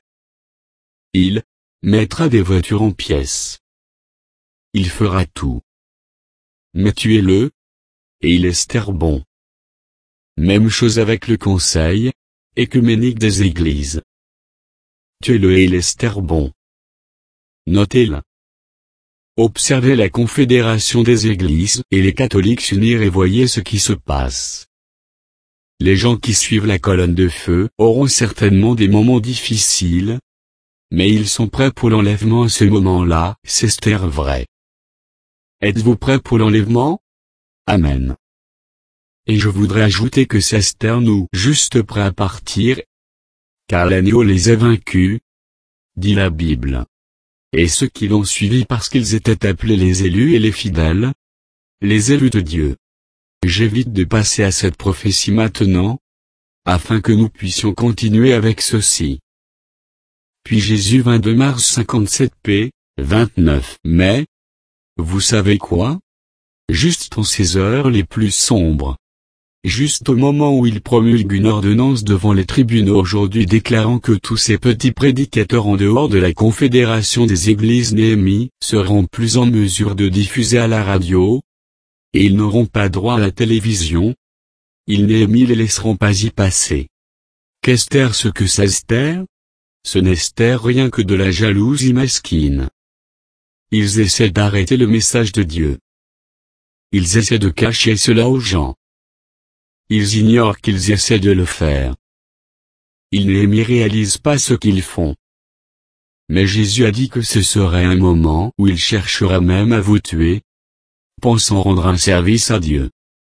Il mettra des voitures en pièces. Il fera tout. Mais tuez-le, et il Esther bon. Même chose avec le conseil œcuménique des églises. Tuez-le et il Esther bon. Notez-le. Observez la confédération des églises et les catholiques s'unir et voyez ce qui se passe. Les gens qui suivent la colonne de feu auront certainement des moments difficiles, mais ils sont prêts pour l'enlèvement à ce moment-là, c'est Esther vrai. Êtes-vous prêts pour l'enlèvement? Amen. Et je voudrais ajouter que c'est Esther nous juste prêts à partir, car l'agneau les a vaincus, dit la Bible. Et ceux qui l'ont suivi parce qu'ils étaient appelés les élus et les fidèles, les élus de Dieu. J'évite de passer à cette prophétie maintenant, afin que nous puissions continuer avec ceci. Puis Jésus 22 mars 57 p. 29 mai. Vous savez quoi? Juste en ces heures les plus sombres. Juste au moment où il promulgue une ordonnance devant les tribunaux aujourd'hui déclarant que tous ces petits prédicateurs en dehors de la confédération des églises Néhémie seront plus en mesure de diffuser à la radio, et ils n'auront pas droit à la télévision, ils Néhémie les laisseront pas y passer. Qu'Esther ce que c'est Esther? Ce n'est Esther rien que de la jalousie mesquine. Ils essaient d'arrêter le message de Dieu. Ils essaient de cacher cela aux gens. Ils ignorent qu'ils essaient de le faire. Ils Néhémie réalisent pas ce qu'ils font. Mais Jésus a dit que ce serait un moment où il cherchera même à vous tuer, pensant rendre un service à Dieu.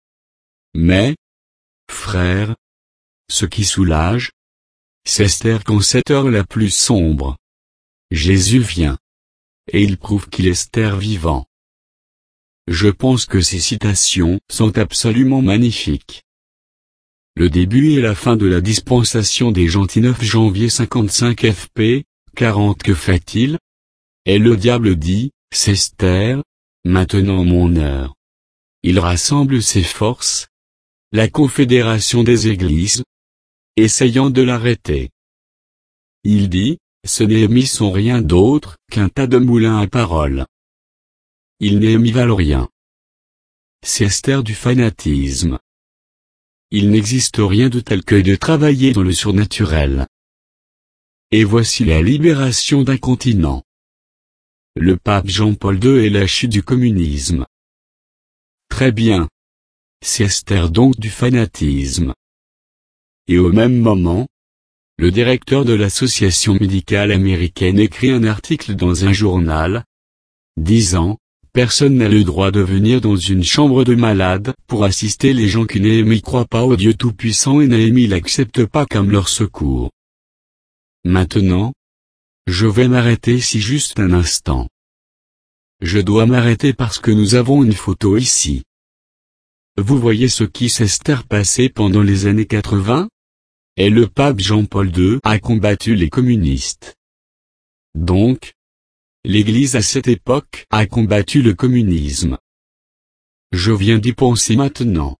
Mais, frères, ce qui soulage, c'est Esther qu'en cette heure la plus sombre, Jésus vient. Et il prouve qu'il est Esther vivant. Je pense que ces citations sont absolument magnifiques. Le début et la fin de la dispensation des gentils 9 janvier 55 fp, 40 que fait-il? Et le diable dit, c'est Esther, maintenant mon heure. Il rassemble ses forces, la confédération des églises, essayant de l'arrêter. Il dit, ce Néhémie sont rien d'autre qu'un tas de moulins à paroles. Ils Néhémie valent rien. C'est Esther du fanatisme. Il n'existe rien de tel que de travailler dans le surnaturel. Et voici la libération d'un continent. Le pape Jean-Paul II et la chute du communisme. Très bien. C'est Esther donc du fanatisme. Et au même moment, le directeur de l'association médicale américaine écrit un article dans un journal, disant, personne n'a le droit de venir dans une chambre de malade pour assister les gens qui Néhémie croient pas au Dieu Tout-Puissant et Néhémie l'accepte pas comme leur secours. Maintenant, je vais m'arrêter ici juste un instant. Je dois m'arrêter parce que nous avons une photo ici. Vous voyez ce qui s'est passé pendant les années 80? Et le pape Jean-Paul II a combattu les communistes. Donc, l'Église à cette époque a combattu le communisme. Je viens d'y penser maintenant.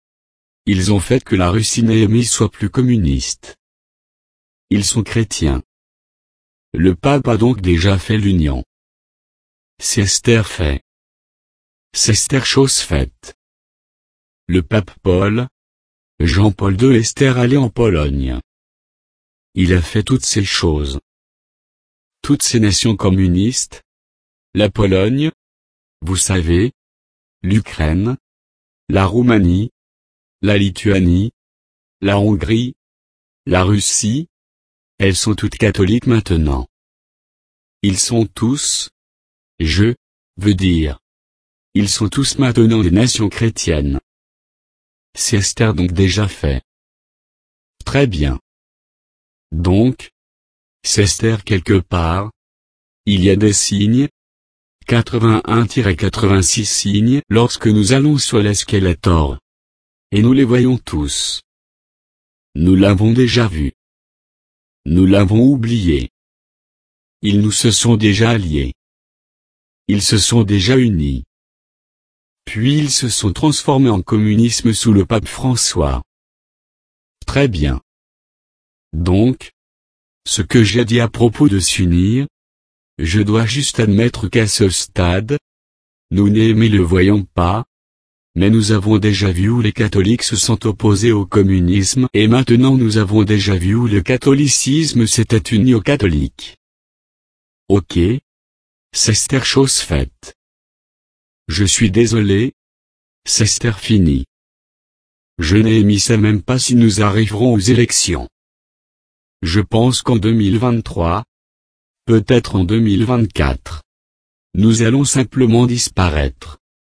Ils ont fait que la Russie Néhémie soit plus communiste. Ils sont chrétiens. Le pape a donc déjà fait l'union. C'est Esther fait. C'est Esther chose faite. Le pape Jean-Paul II Esther allé en Pologne. Il a fait toutes ces choses. Toutes ces nations communistes. La Pologne. Vous savez. L'Ukraine. La Roumanie. La Lituanie. La Hongrie. La Russie. Elles sont toutes catholiques maintenant. Ils sont tous. Je veux dire. Ils sont tous maintenant des nations chrétiennes. C'est Esther donc déjà fait. Très bien. Donc, c'est Esther quelque part. Il y a des signes. 81-86 signes lorsque nous allons sur l'escalator. Et nous les voyons tous. Nous l'avons déjà vu. Nous l'avons oublié. Ils nous se sont déjà alliés. Ils se sont déjà unis. Puis ils se sont transformés en communisme sous le pape François. Très bien. Donc, ce que j'ai dit à propos de s'unir, je dois juste admettre qu'à ce stade, nous ne le voyons pas, mais nous avons déjà vu où les catholiques se sont opposés au communisme et maintenant nous avons déjà vu où le catholicisme s'était uni aux catholiques. Ok. C'est Esther chose faite. Je suis désolé. C'est Esther fini. Je n'ai ça même pas si nous arriverons aux élections. Je pense qu'en 2023, peut-être en 2024, nous allons simplement disparaître.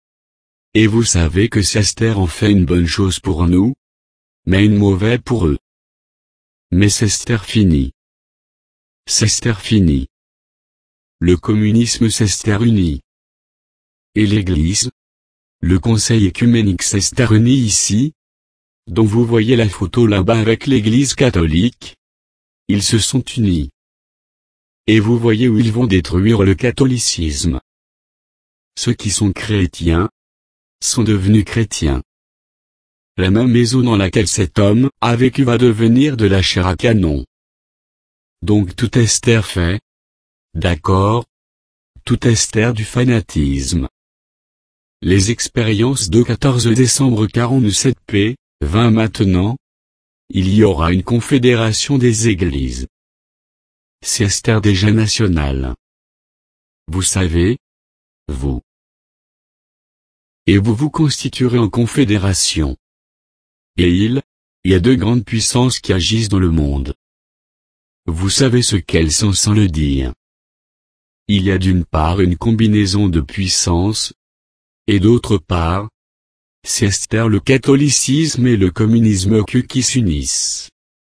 Et vous savez que Esther en fait une bonne chose pour nous, mais une mauvaise pour eux. Mais c'est Esther fini. C'est Esther fini. Le communisme c'est Esther uni. Et l'Église, le Conseil œcuménique c'est Esther uni ici, dont vous voyez la photo là-bas avec l'Église catholique. Ils se sont unis. Et vous voyez où ils vont détruire le catholicisme. Ceux qui sont chrétiens sont devenus chrétiens. La même maison dans laquelle cet homme a vécu va devenir de la chair à canon. Donc tout est Esther fait. D'accord. Tout est Esther du fanatisme. Les expériences de 14 décembre 47 p. 20 maintenant. Il y aura une confédération des églises. C'est Esther déjà nationale. Vous savez. Vous. Et vous vous constituerez en confédération. Et il y a deux grandes puissances qui agissent dans le monde. Vous savez ce qu'elles sont sans le dire. Il y a d'une part une combinaison de puissances, et d'autre part, c'est Esther le catholicisme et le communisme qui s'unissent.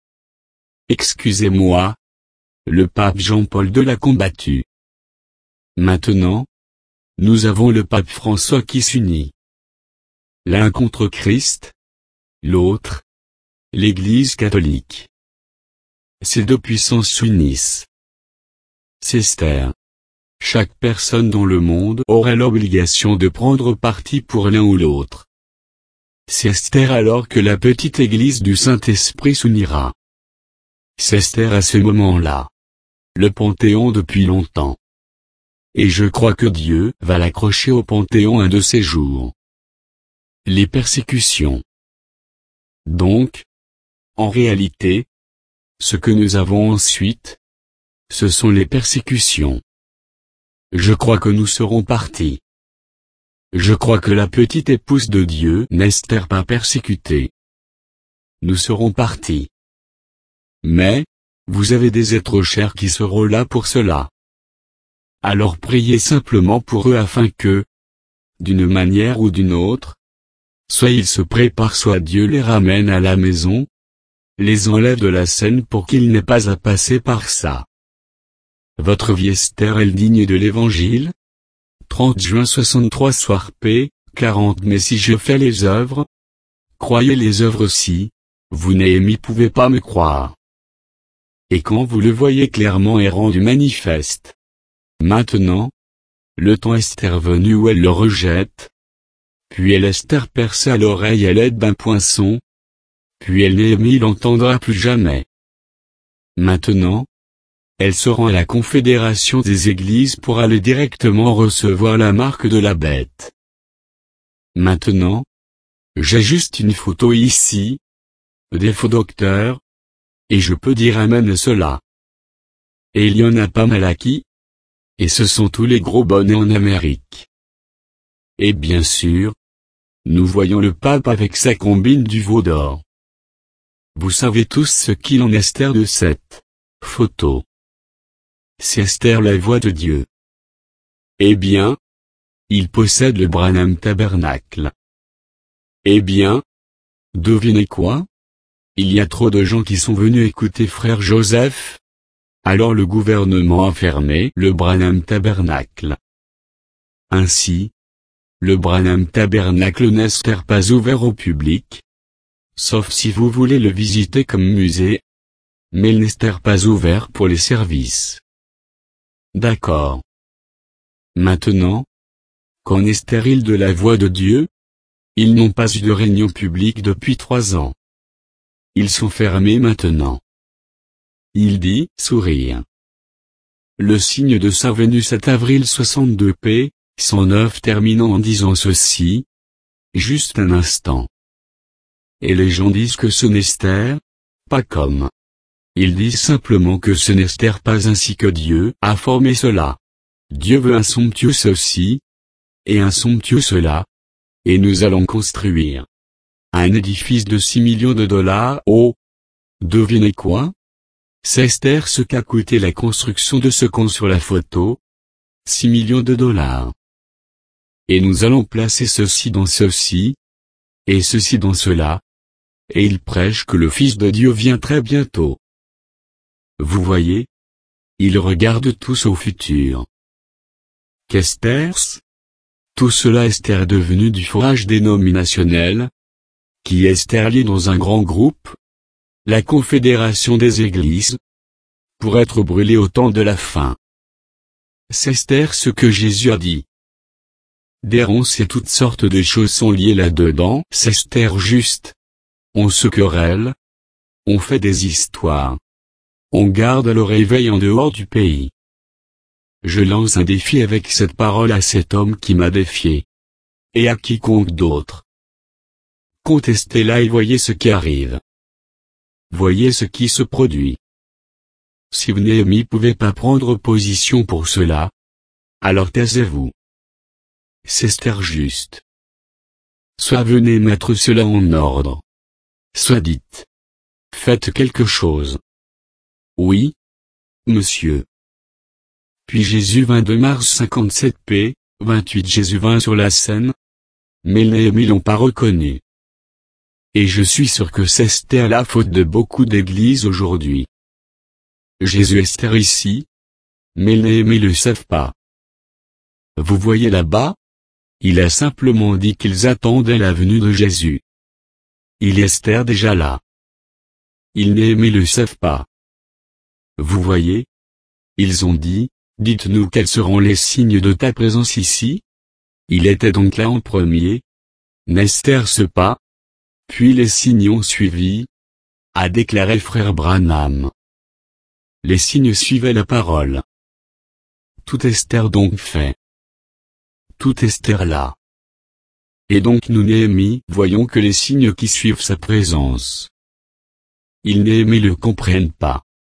Excusez-moi, le pape Jean-Paul II l'a combattu. Maintenant, nous avons le pape François qui s'unit. L'un contre Christ, l'autre, l'Église catholique. Ces deux puissances s'unissent. C'est Esther. Chaque personne dans le monde aurait l'obligation de prendre parti pour l'un ou l'autre. C'est Esther alors que la petite Église du Saint-Esprit s'unira. C'est Esther à ce moment-là. Le Panthéon depuis longtemps. Et je crois que Dieu va l'accrocher au Panthéon un de ces jours. Les persécutions. Donc, en réalité, ce que nous avons ensuite, ce sont les persécutions. Je crois que nous serons partis. Je crois que la petite épouse de Dieu n'Esther pas persécutée. Nous serons partis. Mais, vous avez des êtres chers qui seront là pour cela. Alors priez simplement pour eux afin que, d'une manière ou d'une autre, soit ils se préparent soit Dieu les ramène à la maison, les enlève de la scène pour qu'ils n'aient pas à passer par ça. Votre vie Esther est digne de l'Évangile. 30 juin 63 soir p. 40 Mais si je fais les œuvres, croyez les œuvres si, vous Néhémie pouvez pas me croire. Et quand vous le voyez clairement est rendu manifeste. Maintenant, le temps Esther venu où elle le rejette. Puis elle Esther percée à l'oreille à l'aide d'un poinçon. Puis elle Néhémie l'entendra plus jamais. Maintenant, elle se rend à la Confédération des Églises pour aller directement recevoir la marque de la bête. Maintenant, j'ai juste une photo ici, des faux docteurs, et je peux dire amen à cela. Et il y en a pas mal à qui? Et ce sont tous les gros bonnets en Amérique. Et bien sûr, nous voyons le pape avec sa combine du veau d'or. Vous savez tous ce qu'il en est de cette photo. C'est Esther la voix de Dieu. Eh bien, il possède le Branham Tabernacle. Eh bien, devinez quoi? Il y a trop de gens qui sont venus écouter frère Joseph. Alors le gouvernement a fermé le Branham Tabernacle. Ainsi, le Branham Tabernacle n'est pas ouvert au public, sauf si vous voulez le visiter comme musée, mais il n'est pas ouvert pour les services. D'accord. Maintenant, qu'en est-il de la voix de Dieu? Ils n'ont pas eu de réunion publique depuis 3 ans. Ils sont fermés maintenant. Il dit, sourire. Le signe de sa venue 7 avril 62 p. 109 terminant en disant ceci. Juste un instant. Et les gens disent que ce n'est pas comme. Ils disent simplement que ce n'est pas ainsi que Dieu a formé cela. Dieu veut un somptueux ceci, et un somptueux cela, et nous allons construire un édifice de 6 millions de dollars. Oh! Devinez quoi? C'est ce qu'a coûté la construction de ce con sur la photo. 6 millions de dollars. Et nous allons placer ceci dans ceci, et ceci dans cela, et il prêche que le Fils de Dieu vient très bientôt. Vous voyez? Ils regardent tous au futur. Qu'est-ce? Tout cela est devenu du fourrage dénominationnel, qui est lié dans un grand groupe, la Confédération des Églises, pour être brûlé au temps de la fin. C'est ce que Jésus a dit. Des ronces et toutes sortes de choses sont liées là-dedans. C'est juste. On se querelle. On fait des histoires. On garde le réveil en dehors du pays. Je lance un défi avec cette parole à cet homme qui m'a défié. Et à quiconque d'autre. Contestez-la et voyez ce qui arrive. Voyez ce qui se produit. Si vous n'y pouvez pas prendre position pour cela, alors taisez-vous. C'est juste. Soit venez mettre cela en ordre. Soit dites. Faites quelque chose. Oui, monsieur. Puis Jésus 22 mars 57 p. 28 Jésus vint sur la scène. Mais les l'ont pas reconnu. Et je suis sûr que c'est la faute de beaucoup d'églises aujourd'hui. Jésus est ici. Mais les le savent pas. Vous voyez là-bas? Il a simplement dit qu'ils attendaient la venue de Jésus. Il est déjà là. Ils le savent pas. Vous voyez? Ils ont dit, dites-nous quels seront les signes de ta présence ici? Il était donc là en premier. N'est-ce pas? Puis les signes ont suivi, a déclaré frère Branham. Les signes suivaient la parole. Tout est donc fait. Tout est là. Et donc nous voyons que les signes qui suivent sa présence. Ils le comprennent pas.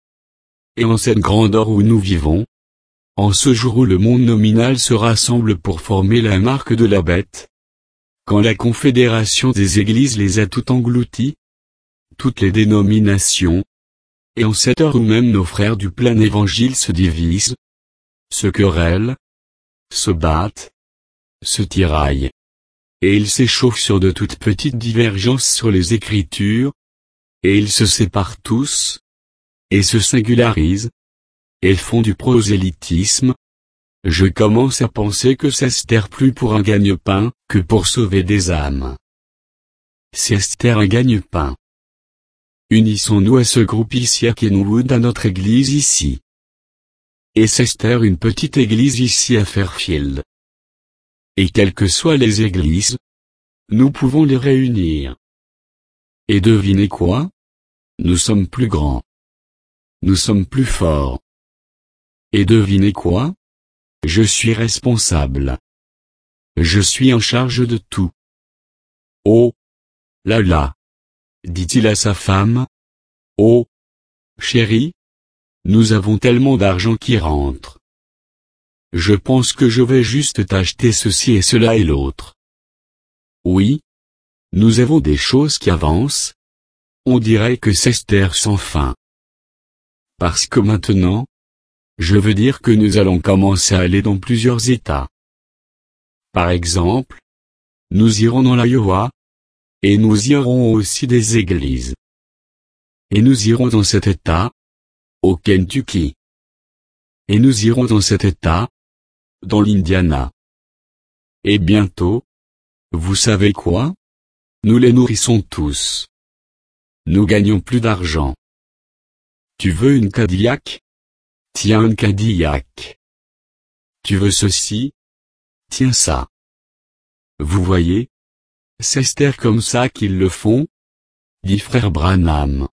Et en cette grandeur où nous vivons, en ce jour où le monde nominal se rassemble pour former la marque de la bête, quand la Confédération des Églises les a tout engloutis, toutes les dénominations, et en cette heure où même nos frères du plein évangile se divisent, se querellent, se battent, se tiraillent. Et ils s'échauffent sur de toutes petites divergences sur les Écritures, et ils se séparent tous, et se singularisent, et font du prosélytisme. Je commence à penser que c'est plus pour un gagne-pain, que pour sauver des âmes. C'est un gagne-pain. Unissons-nous à ce groupe ici à Kenwood, à notre église ici. Et c'est une petite église ici à Fairfield. Et quelles que soient les églises, nous pouvons les réunir. Et devinez quoi? Nous sommes plus grands. Nous sommes plus forts. Et devinez quoi? Je suis responsable. Je suis en charge de tout. Oh là là, dit-il à sa femme. Oh, chérie, nous avons tellement d'argent qui rentre. Je pense que je vais juste t'acheter ceci et cela et l'autre. Oui, nous avons des choses qui avancent. On dirait que c'est terre sans fin. Parce que maintenant, je veux dire que nous allons commencer à aller dans plusieurs États. Par exemple, nous irons dans l'Iowa, et nous irons aussi des églises. Et nous irons dans cet État, au Kentucky. Et nous irons dans cet État, dans l'Indiana. Et bientôt, vous savez quoi? Nous les nourrissons tous. Nous gagnons plus d'argent. Tu veux une Cadillac? Tiens une Cadillac. Tu veux ceci? Tiens ça. Vous voyez? C'est comme ça qu'ils le font, dit frère Branham.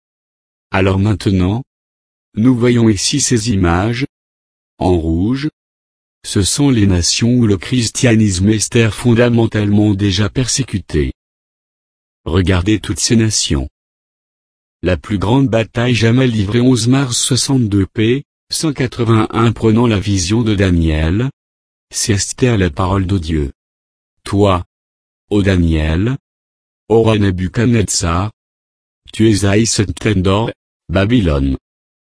Alors maintenant, nous voyons ici ces images, en rouge. Ce sont les nations où le christianisme est fondamentalement déjà persécuté. Regardez toutes ces nations. La plus grande bataille jamais livrée 11 mars 62 p. 181 prenant la vision de Daniel. C'est Esther la parole de Dieu. Toi, ô Daniel, ô roi Nebuchadnezzar, tu es à Septendor, Babylone.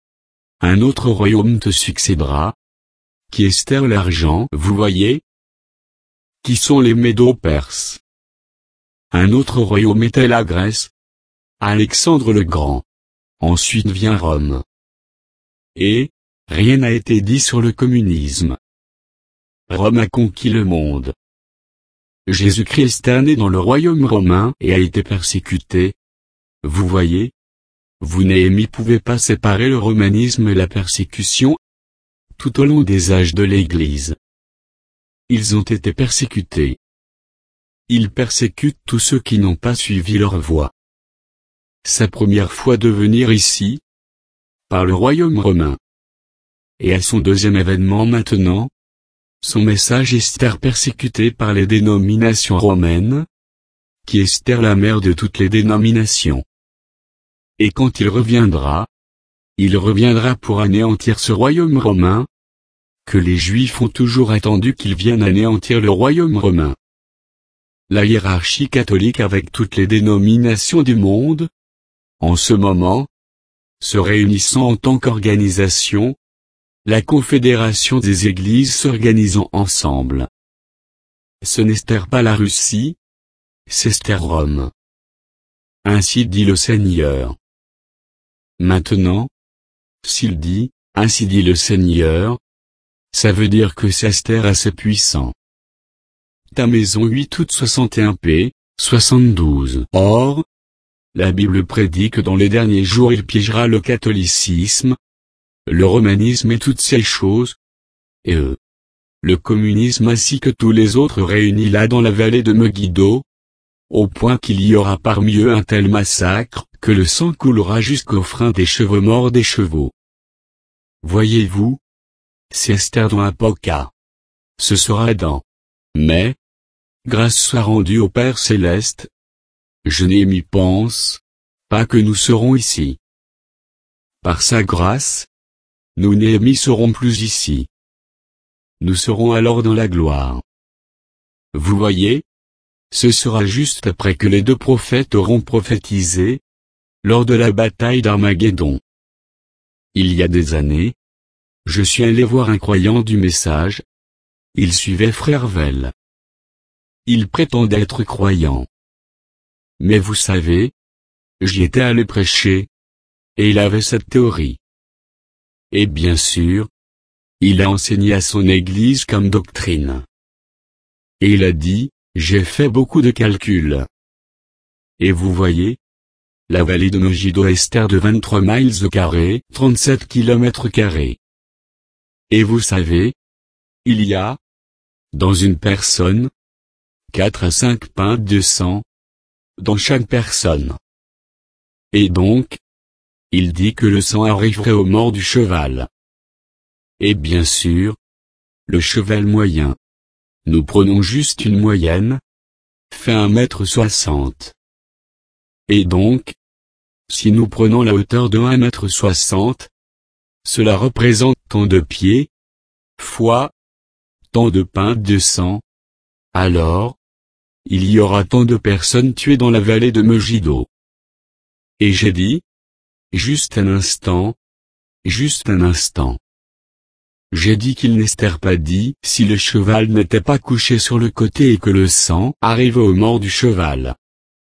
Un autre royaume te succédera, qui Esther l'argent, vous voyez? Qui sont les Médo-Perses. Un autre royaume était la Grèce, Alexandre le Grand. Ensuite vient Rome. Et, rien n'a été dit sur le communisme. Rome a conquis le monde. Jésus-Christ est né dans le royaume romain et a été persécuté. Vous voyez? Vous Néhémie pouvez pas séparer le romanisme et la persécution, tout au long des âges de l'Église. Ils ont été persécutés. Ils persécutent tous ceux qui n'ont pas suivi leur voie. Sa première fois de venir ici, par le royaume romain. Et à son deuxième événement maintenant, son message Esther persécuté par les dénominations romaines, qui Esther la mère de toutes les dénominations. Et quand il reviendra pour anéantir ce royaume romain, que les Juifs ont toujours attendu qu'il vienne anéantir le royaume romain. La hiérarchie catholique avec toutes les dénominations du monde, en ce moment, se réunissant en tant qu'organisation, la confédération des églises s'organisant ensemble. Ce n'est pas la Russie, c'est Rome. Ainsi dit le Seigneur. Maintenant, s'il dit, ainsi dit le Seigneur, ça veut dire que c'est assez puissant. Ta maison 8 août 61 p. 72. Or, la Bible prédit que dans les derniers jours il piégera le catholicisme, le romanisme et toutes ces choses, et le communisme ainsi que tous les autres réunis là dans la vallée de Megiddo, au point qu'il y aura parmi eux un tel massacre, que le sang coulera jusqu'au frein des chevaux morts des chevaux. Voyez-vous? C'est Esther dans Apoca. Ce sera dans. Mais, grâce soit rendue au Père Céleste. Je n'y pense, pas que nous serons ici. Par sa grâce, nous n'y serons plus ici. Nous serons alors dans la gloire. Vous voyez? Ce sera juste après que les deux prophètes auront prophétisé, lors de la bataille d'Armageddon. Il y a des années, je suis allé voir un croyant du message. Il suivait Frère Vell. Il prétendait être croyant. Mais vous savez, j'y étais allé prêcher, et il avait cette théorie. Et bien sûr, il a enseigné à son église comme doctrine. Et il a dit, j'ai fait beaucoup de calculs. Et vous voyez, la vallée de Megiddo est de 23 miles au carré, 37 kilomètres carrés. Et vous savez, il y a, dans une personne, 4 à 5 pintes de sang, dans chaque personne. Et donc, il dit que le sang arriverait aux morts du cheval. Et bien sûr, le cheval moyen. Nous prenons juste une moyenne, fait 1,60 m. Et donc, si nous prenons la hauteur de 1,60 m, cela représente tant de pieds, fois, tant de pintes de sang. Alors, il y aura tant de personnes tuées dans la vallée de Megiddo. Et j'ai dit, juste un instant. J'ai dit qu'il n'était pas dit si le cheval n'était pas couché sur le côté et que le sang arrivait au mort du cheval.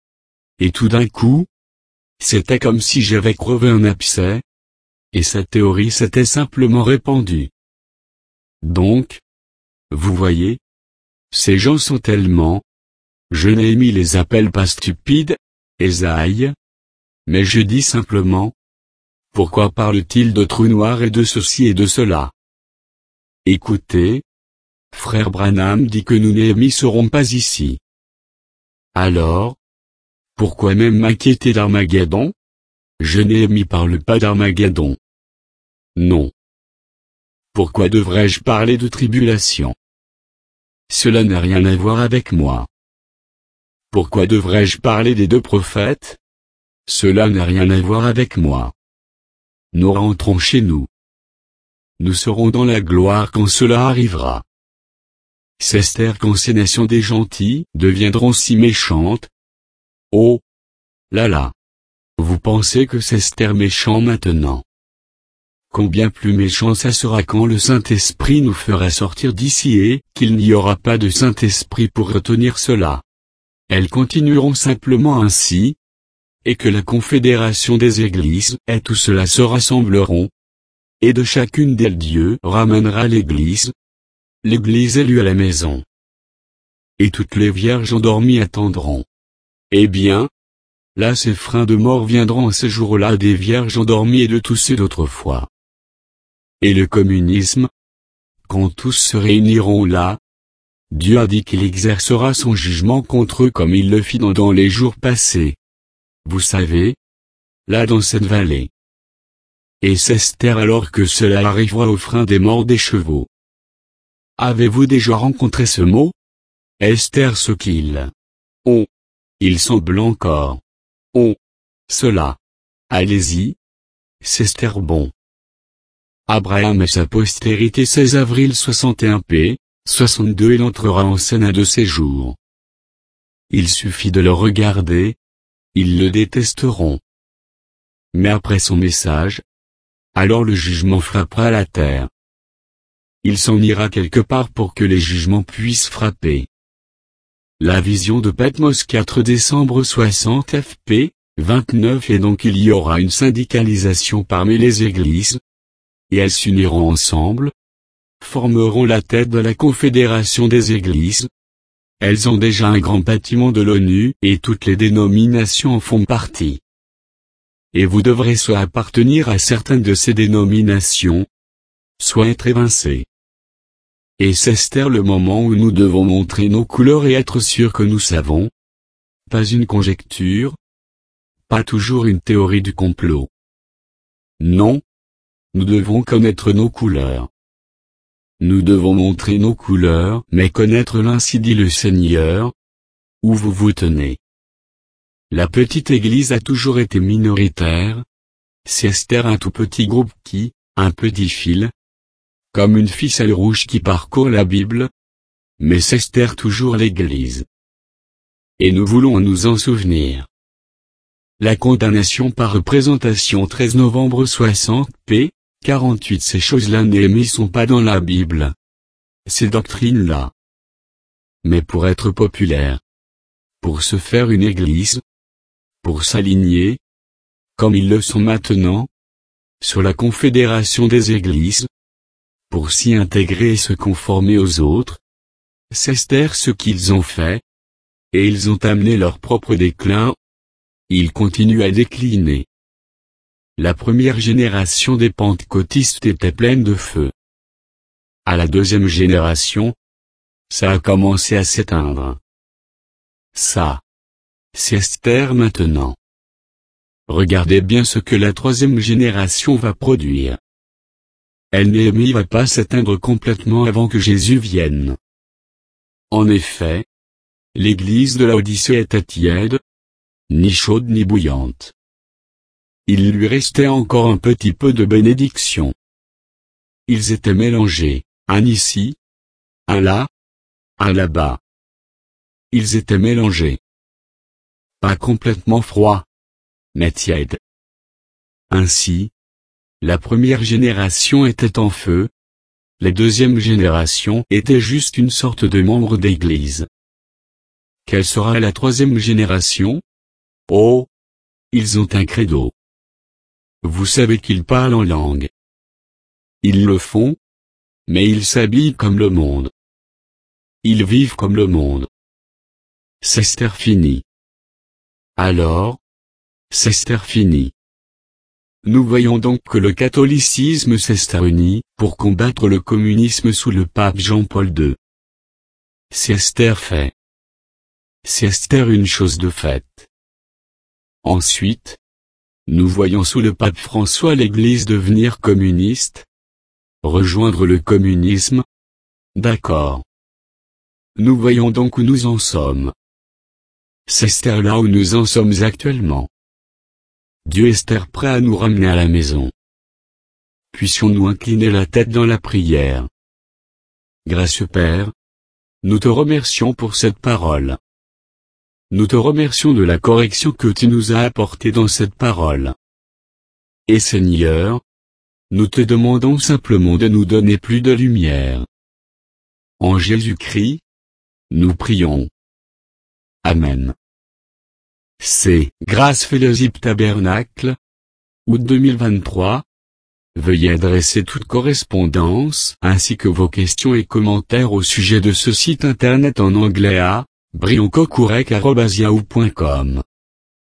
Et tout d'un coup, c'était comme si j'avais crevé un abcès, et cette théorie s'était simplement répandue. Donc, vous voyez, ces gens sont tellement, Jérémie les appelle pas stupides, Ésaïe, mais je dis simplement, pourquoi parle-t-il de trous noirs et de ceci et de cela? Écoutez, frère Branham dit que nous Néhémie serons pas ici. Alors, pourquoi même m'inquiéter d'Armageddon? Je Néhémie parle pas d'Armageddon. Non. Pourquoi devrais-je parler de tribulation? Cela n'a rien à voir avec moi. Pourquoi devrais-je parler des 2 prophètes? Cela n'a rien à voir avec moi. Nous rentrons chez nous. Nous serons dans la gloire quand cela arrivera. C'est quand ces nations des gentils deviendront si méchantes. Oh! Là là! Vous pensez que c'est méchant maintenant? Combien plus méchant ça sera quand le Saint-Esprit nous fera sortir d'ici et qu'il n'y aura pas de Saint-Esprit pour retenir cela. Elles continueront simplement ainsi, et que la confédération des églises et tout cela se rassembleront, et de chacune d'elles Dieu ramènera l'église élue à la maison. Et toutes les vierges endormies attendront. Eh bien, là ces freins de mort viendront en ce jour-là des vierges endormies et de tous ceux d'autrefois. Et le communisme, quand tous se réuniront là, Dieu a dit qu'il exercera son jugement contre eux comme il le fit dans les jours passés. Vous savez, là dans cette vallée. Et c'est alors que cela arrivera au frein des morts des chevaux. Avez-vous déjà rencontré ce mot? Esther ce qu'ils ont. Il semble encore. Oh! Cela. Allez-y. C'est Esther bon. Abraham et sa postérité 16 avril 61 p. 62 il entrera en scène un de ces jours. Il suffit de le regarder. Ils le détesteront. Mais après son message, alors le jugement frappera la terre. Il s'en ira quelque part pour que les jugements puissent frapper. La vision de Patmos 4 décembre 60 fp. 29 et donc il y aura une syndicalisation parmi les églises, et elles s'uniront ensemble, formeront la tête de la confédération des églises. Elles ont déjà un grand bâtiment de l'ONU et toutes les dénominations en font partie. Et vous devrez soit appartenir à certaines de ces dénominations, soit être évincé. Et c'est le moment où nous devons montrer nos couleurs et être sûrs que nous savons. Pas une conjecture. Pas toujours une théorie du complot. Non. Nous devons connaître nos couleurs. Nous devons montrer nos couleurs, mais connaître l'ainsi dit le Seigneur. Où vous vous tenez. La petite église a toujours été minoritaire. C'est un tout petit groupe qui, un petit fil. Comme une ficelle rouge qui parcourt la Bible. Mais c'est toujours l'église. Et nous voulons nous en souvenir. La condamnation par représentation 13 novembre 60 p. 48 Ces choses-là Néhémie sont pas dans la Bible. Ces doctrines-là. Mais pour être populaire. Pour se faire une église. Pour s'aligner. Comme ils le sont maintenant. Sur la confédération des églises. Pour s'y intégrer et se conformer aux autres. C'est ce qu'ils ont fait. Et ils ont amené leur propre déclin. Ils continuent à décliner. La première génération des pentecôtistes était pleine de feu. À la deuxième génération, ça a commencé à s'éteindre. Ça. C'est Esther maintenant. Regardez bien ce que la troisième génération va produire. elle va pas s'éteindre complètement avant que Jésus vienne. En effet, l'église de Laodicée était tiède, ni chaude ni bouillante. Il lui restait encore un petit peu de bénédiction. Ils étaient mélangés, un ici, un là, un là-bas. Ils étaient mélangés. Pas complètement froids, mais tièdes. Ainsi, la première génération était en feu, la deuxième génération était juste une sorte de membre d'église. Quelle sera la troisième génération? Oh! Ils ont un credo. Vous savez qu'ils parlent en langue. Ils le font, mais ils s'habillent comme le monde. Ils vivent comme le monde. C'est fini. Alors, c'est fini. Nous voyons donc que le catholicisme s'est uni pour combattre le communisme sous le pape Jean-Paul II. C'est fait. C'est une chose de faite. Ensuite, nous voyons sous le pape François l'Église devenir communiste. Rejoindre le communisme. D'accord. Nous voyons donc où nous en sommes. C'est là où nous en sommes actuellement. Dieu est prêt à nous ramener à la maison. Puissions-nous incliner la tête dans la prière. Gracieux Père, nous te remercions pour cette parole. Nous te remercions de la correction que tu nous as apportée dans cette parole. Et Seigneur, nous te demandons simplement de nous donner plus de lumière. En Jésus-Christ, nous prions. Amen. C'est Grace Fellowship Tabernacle, août 2023. Veuillez adresser toute correspondance ainsi que vos questions et commentaires au sujet de ce site internet en anglais à brioncocourec@yahoo.com.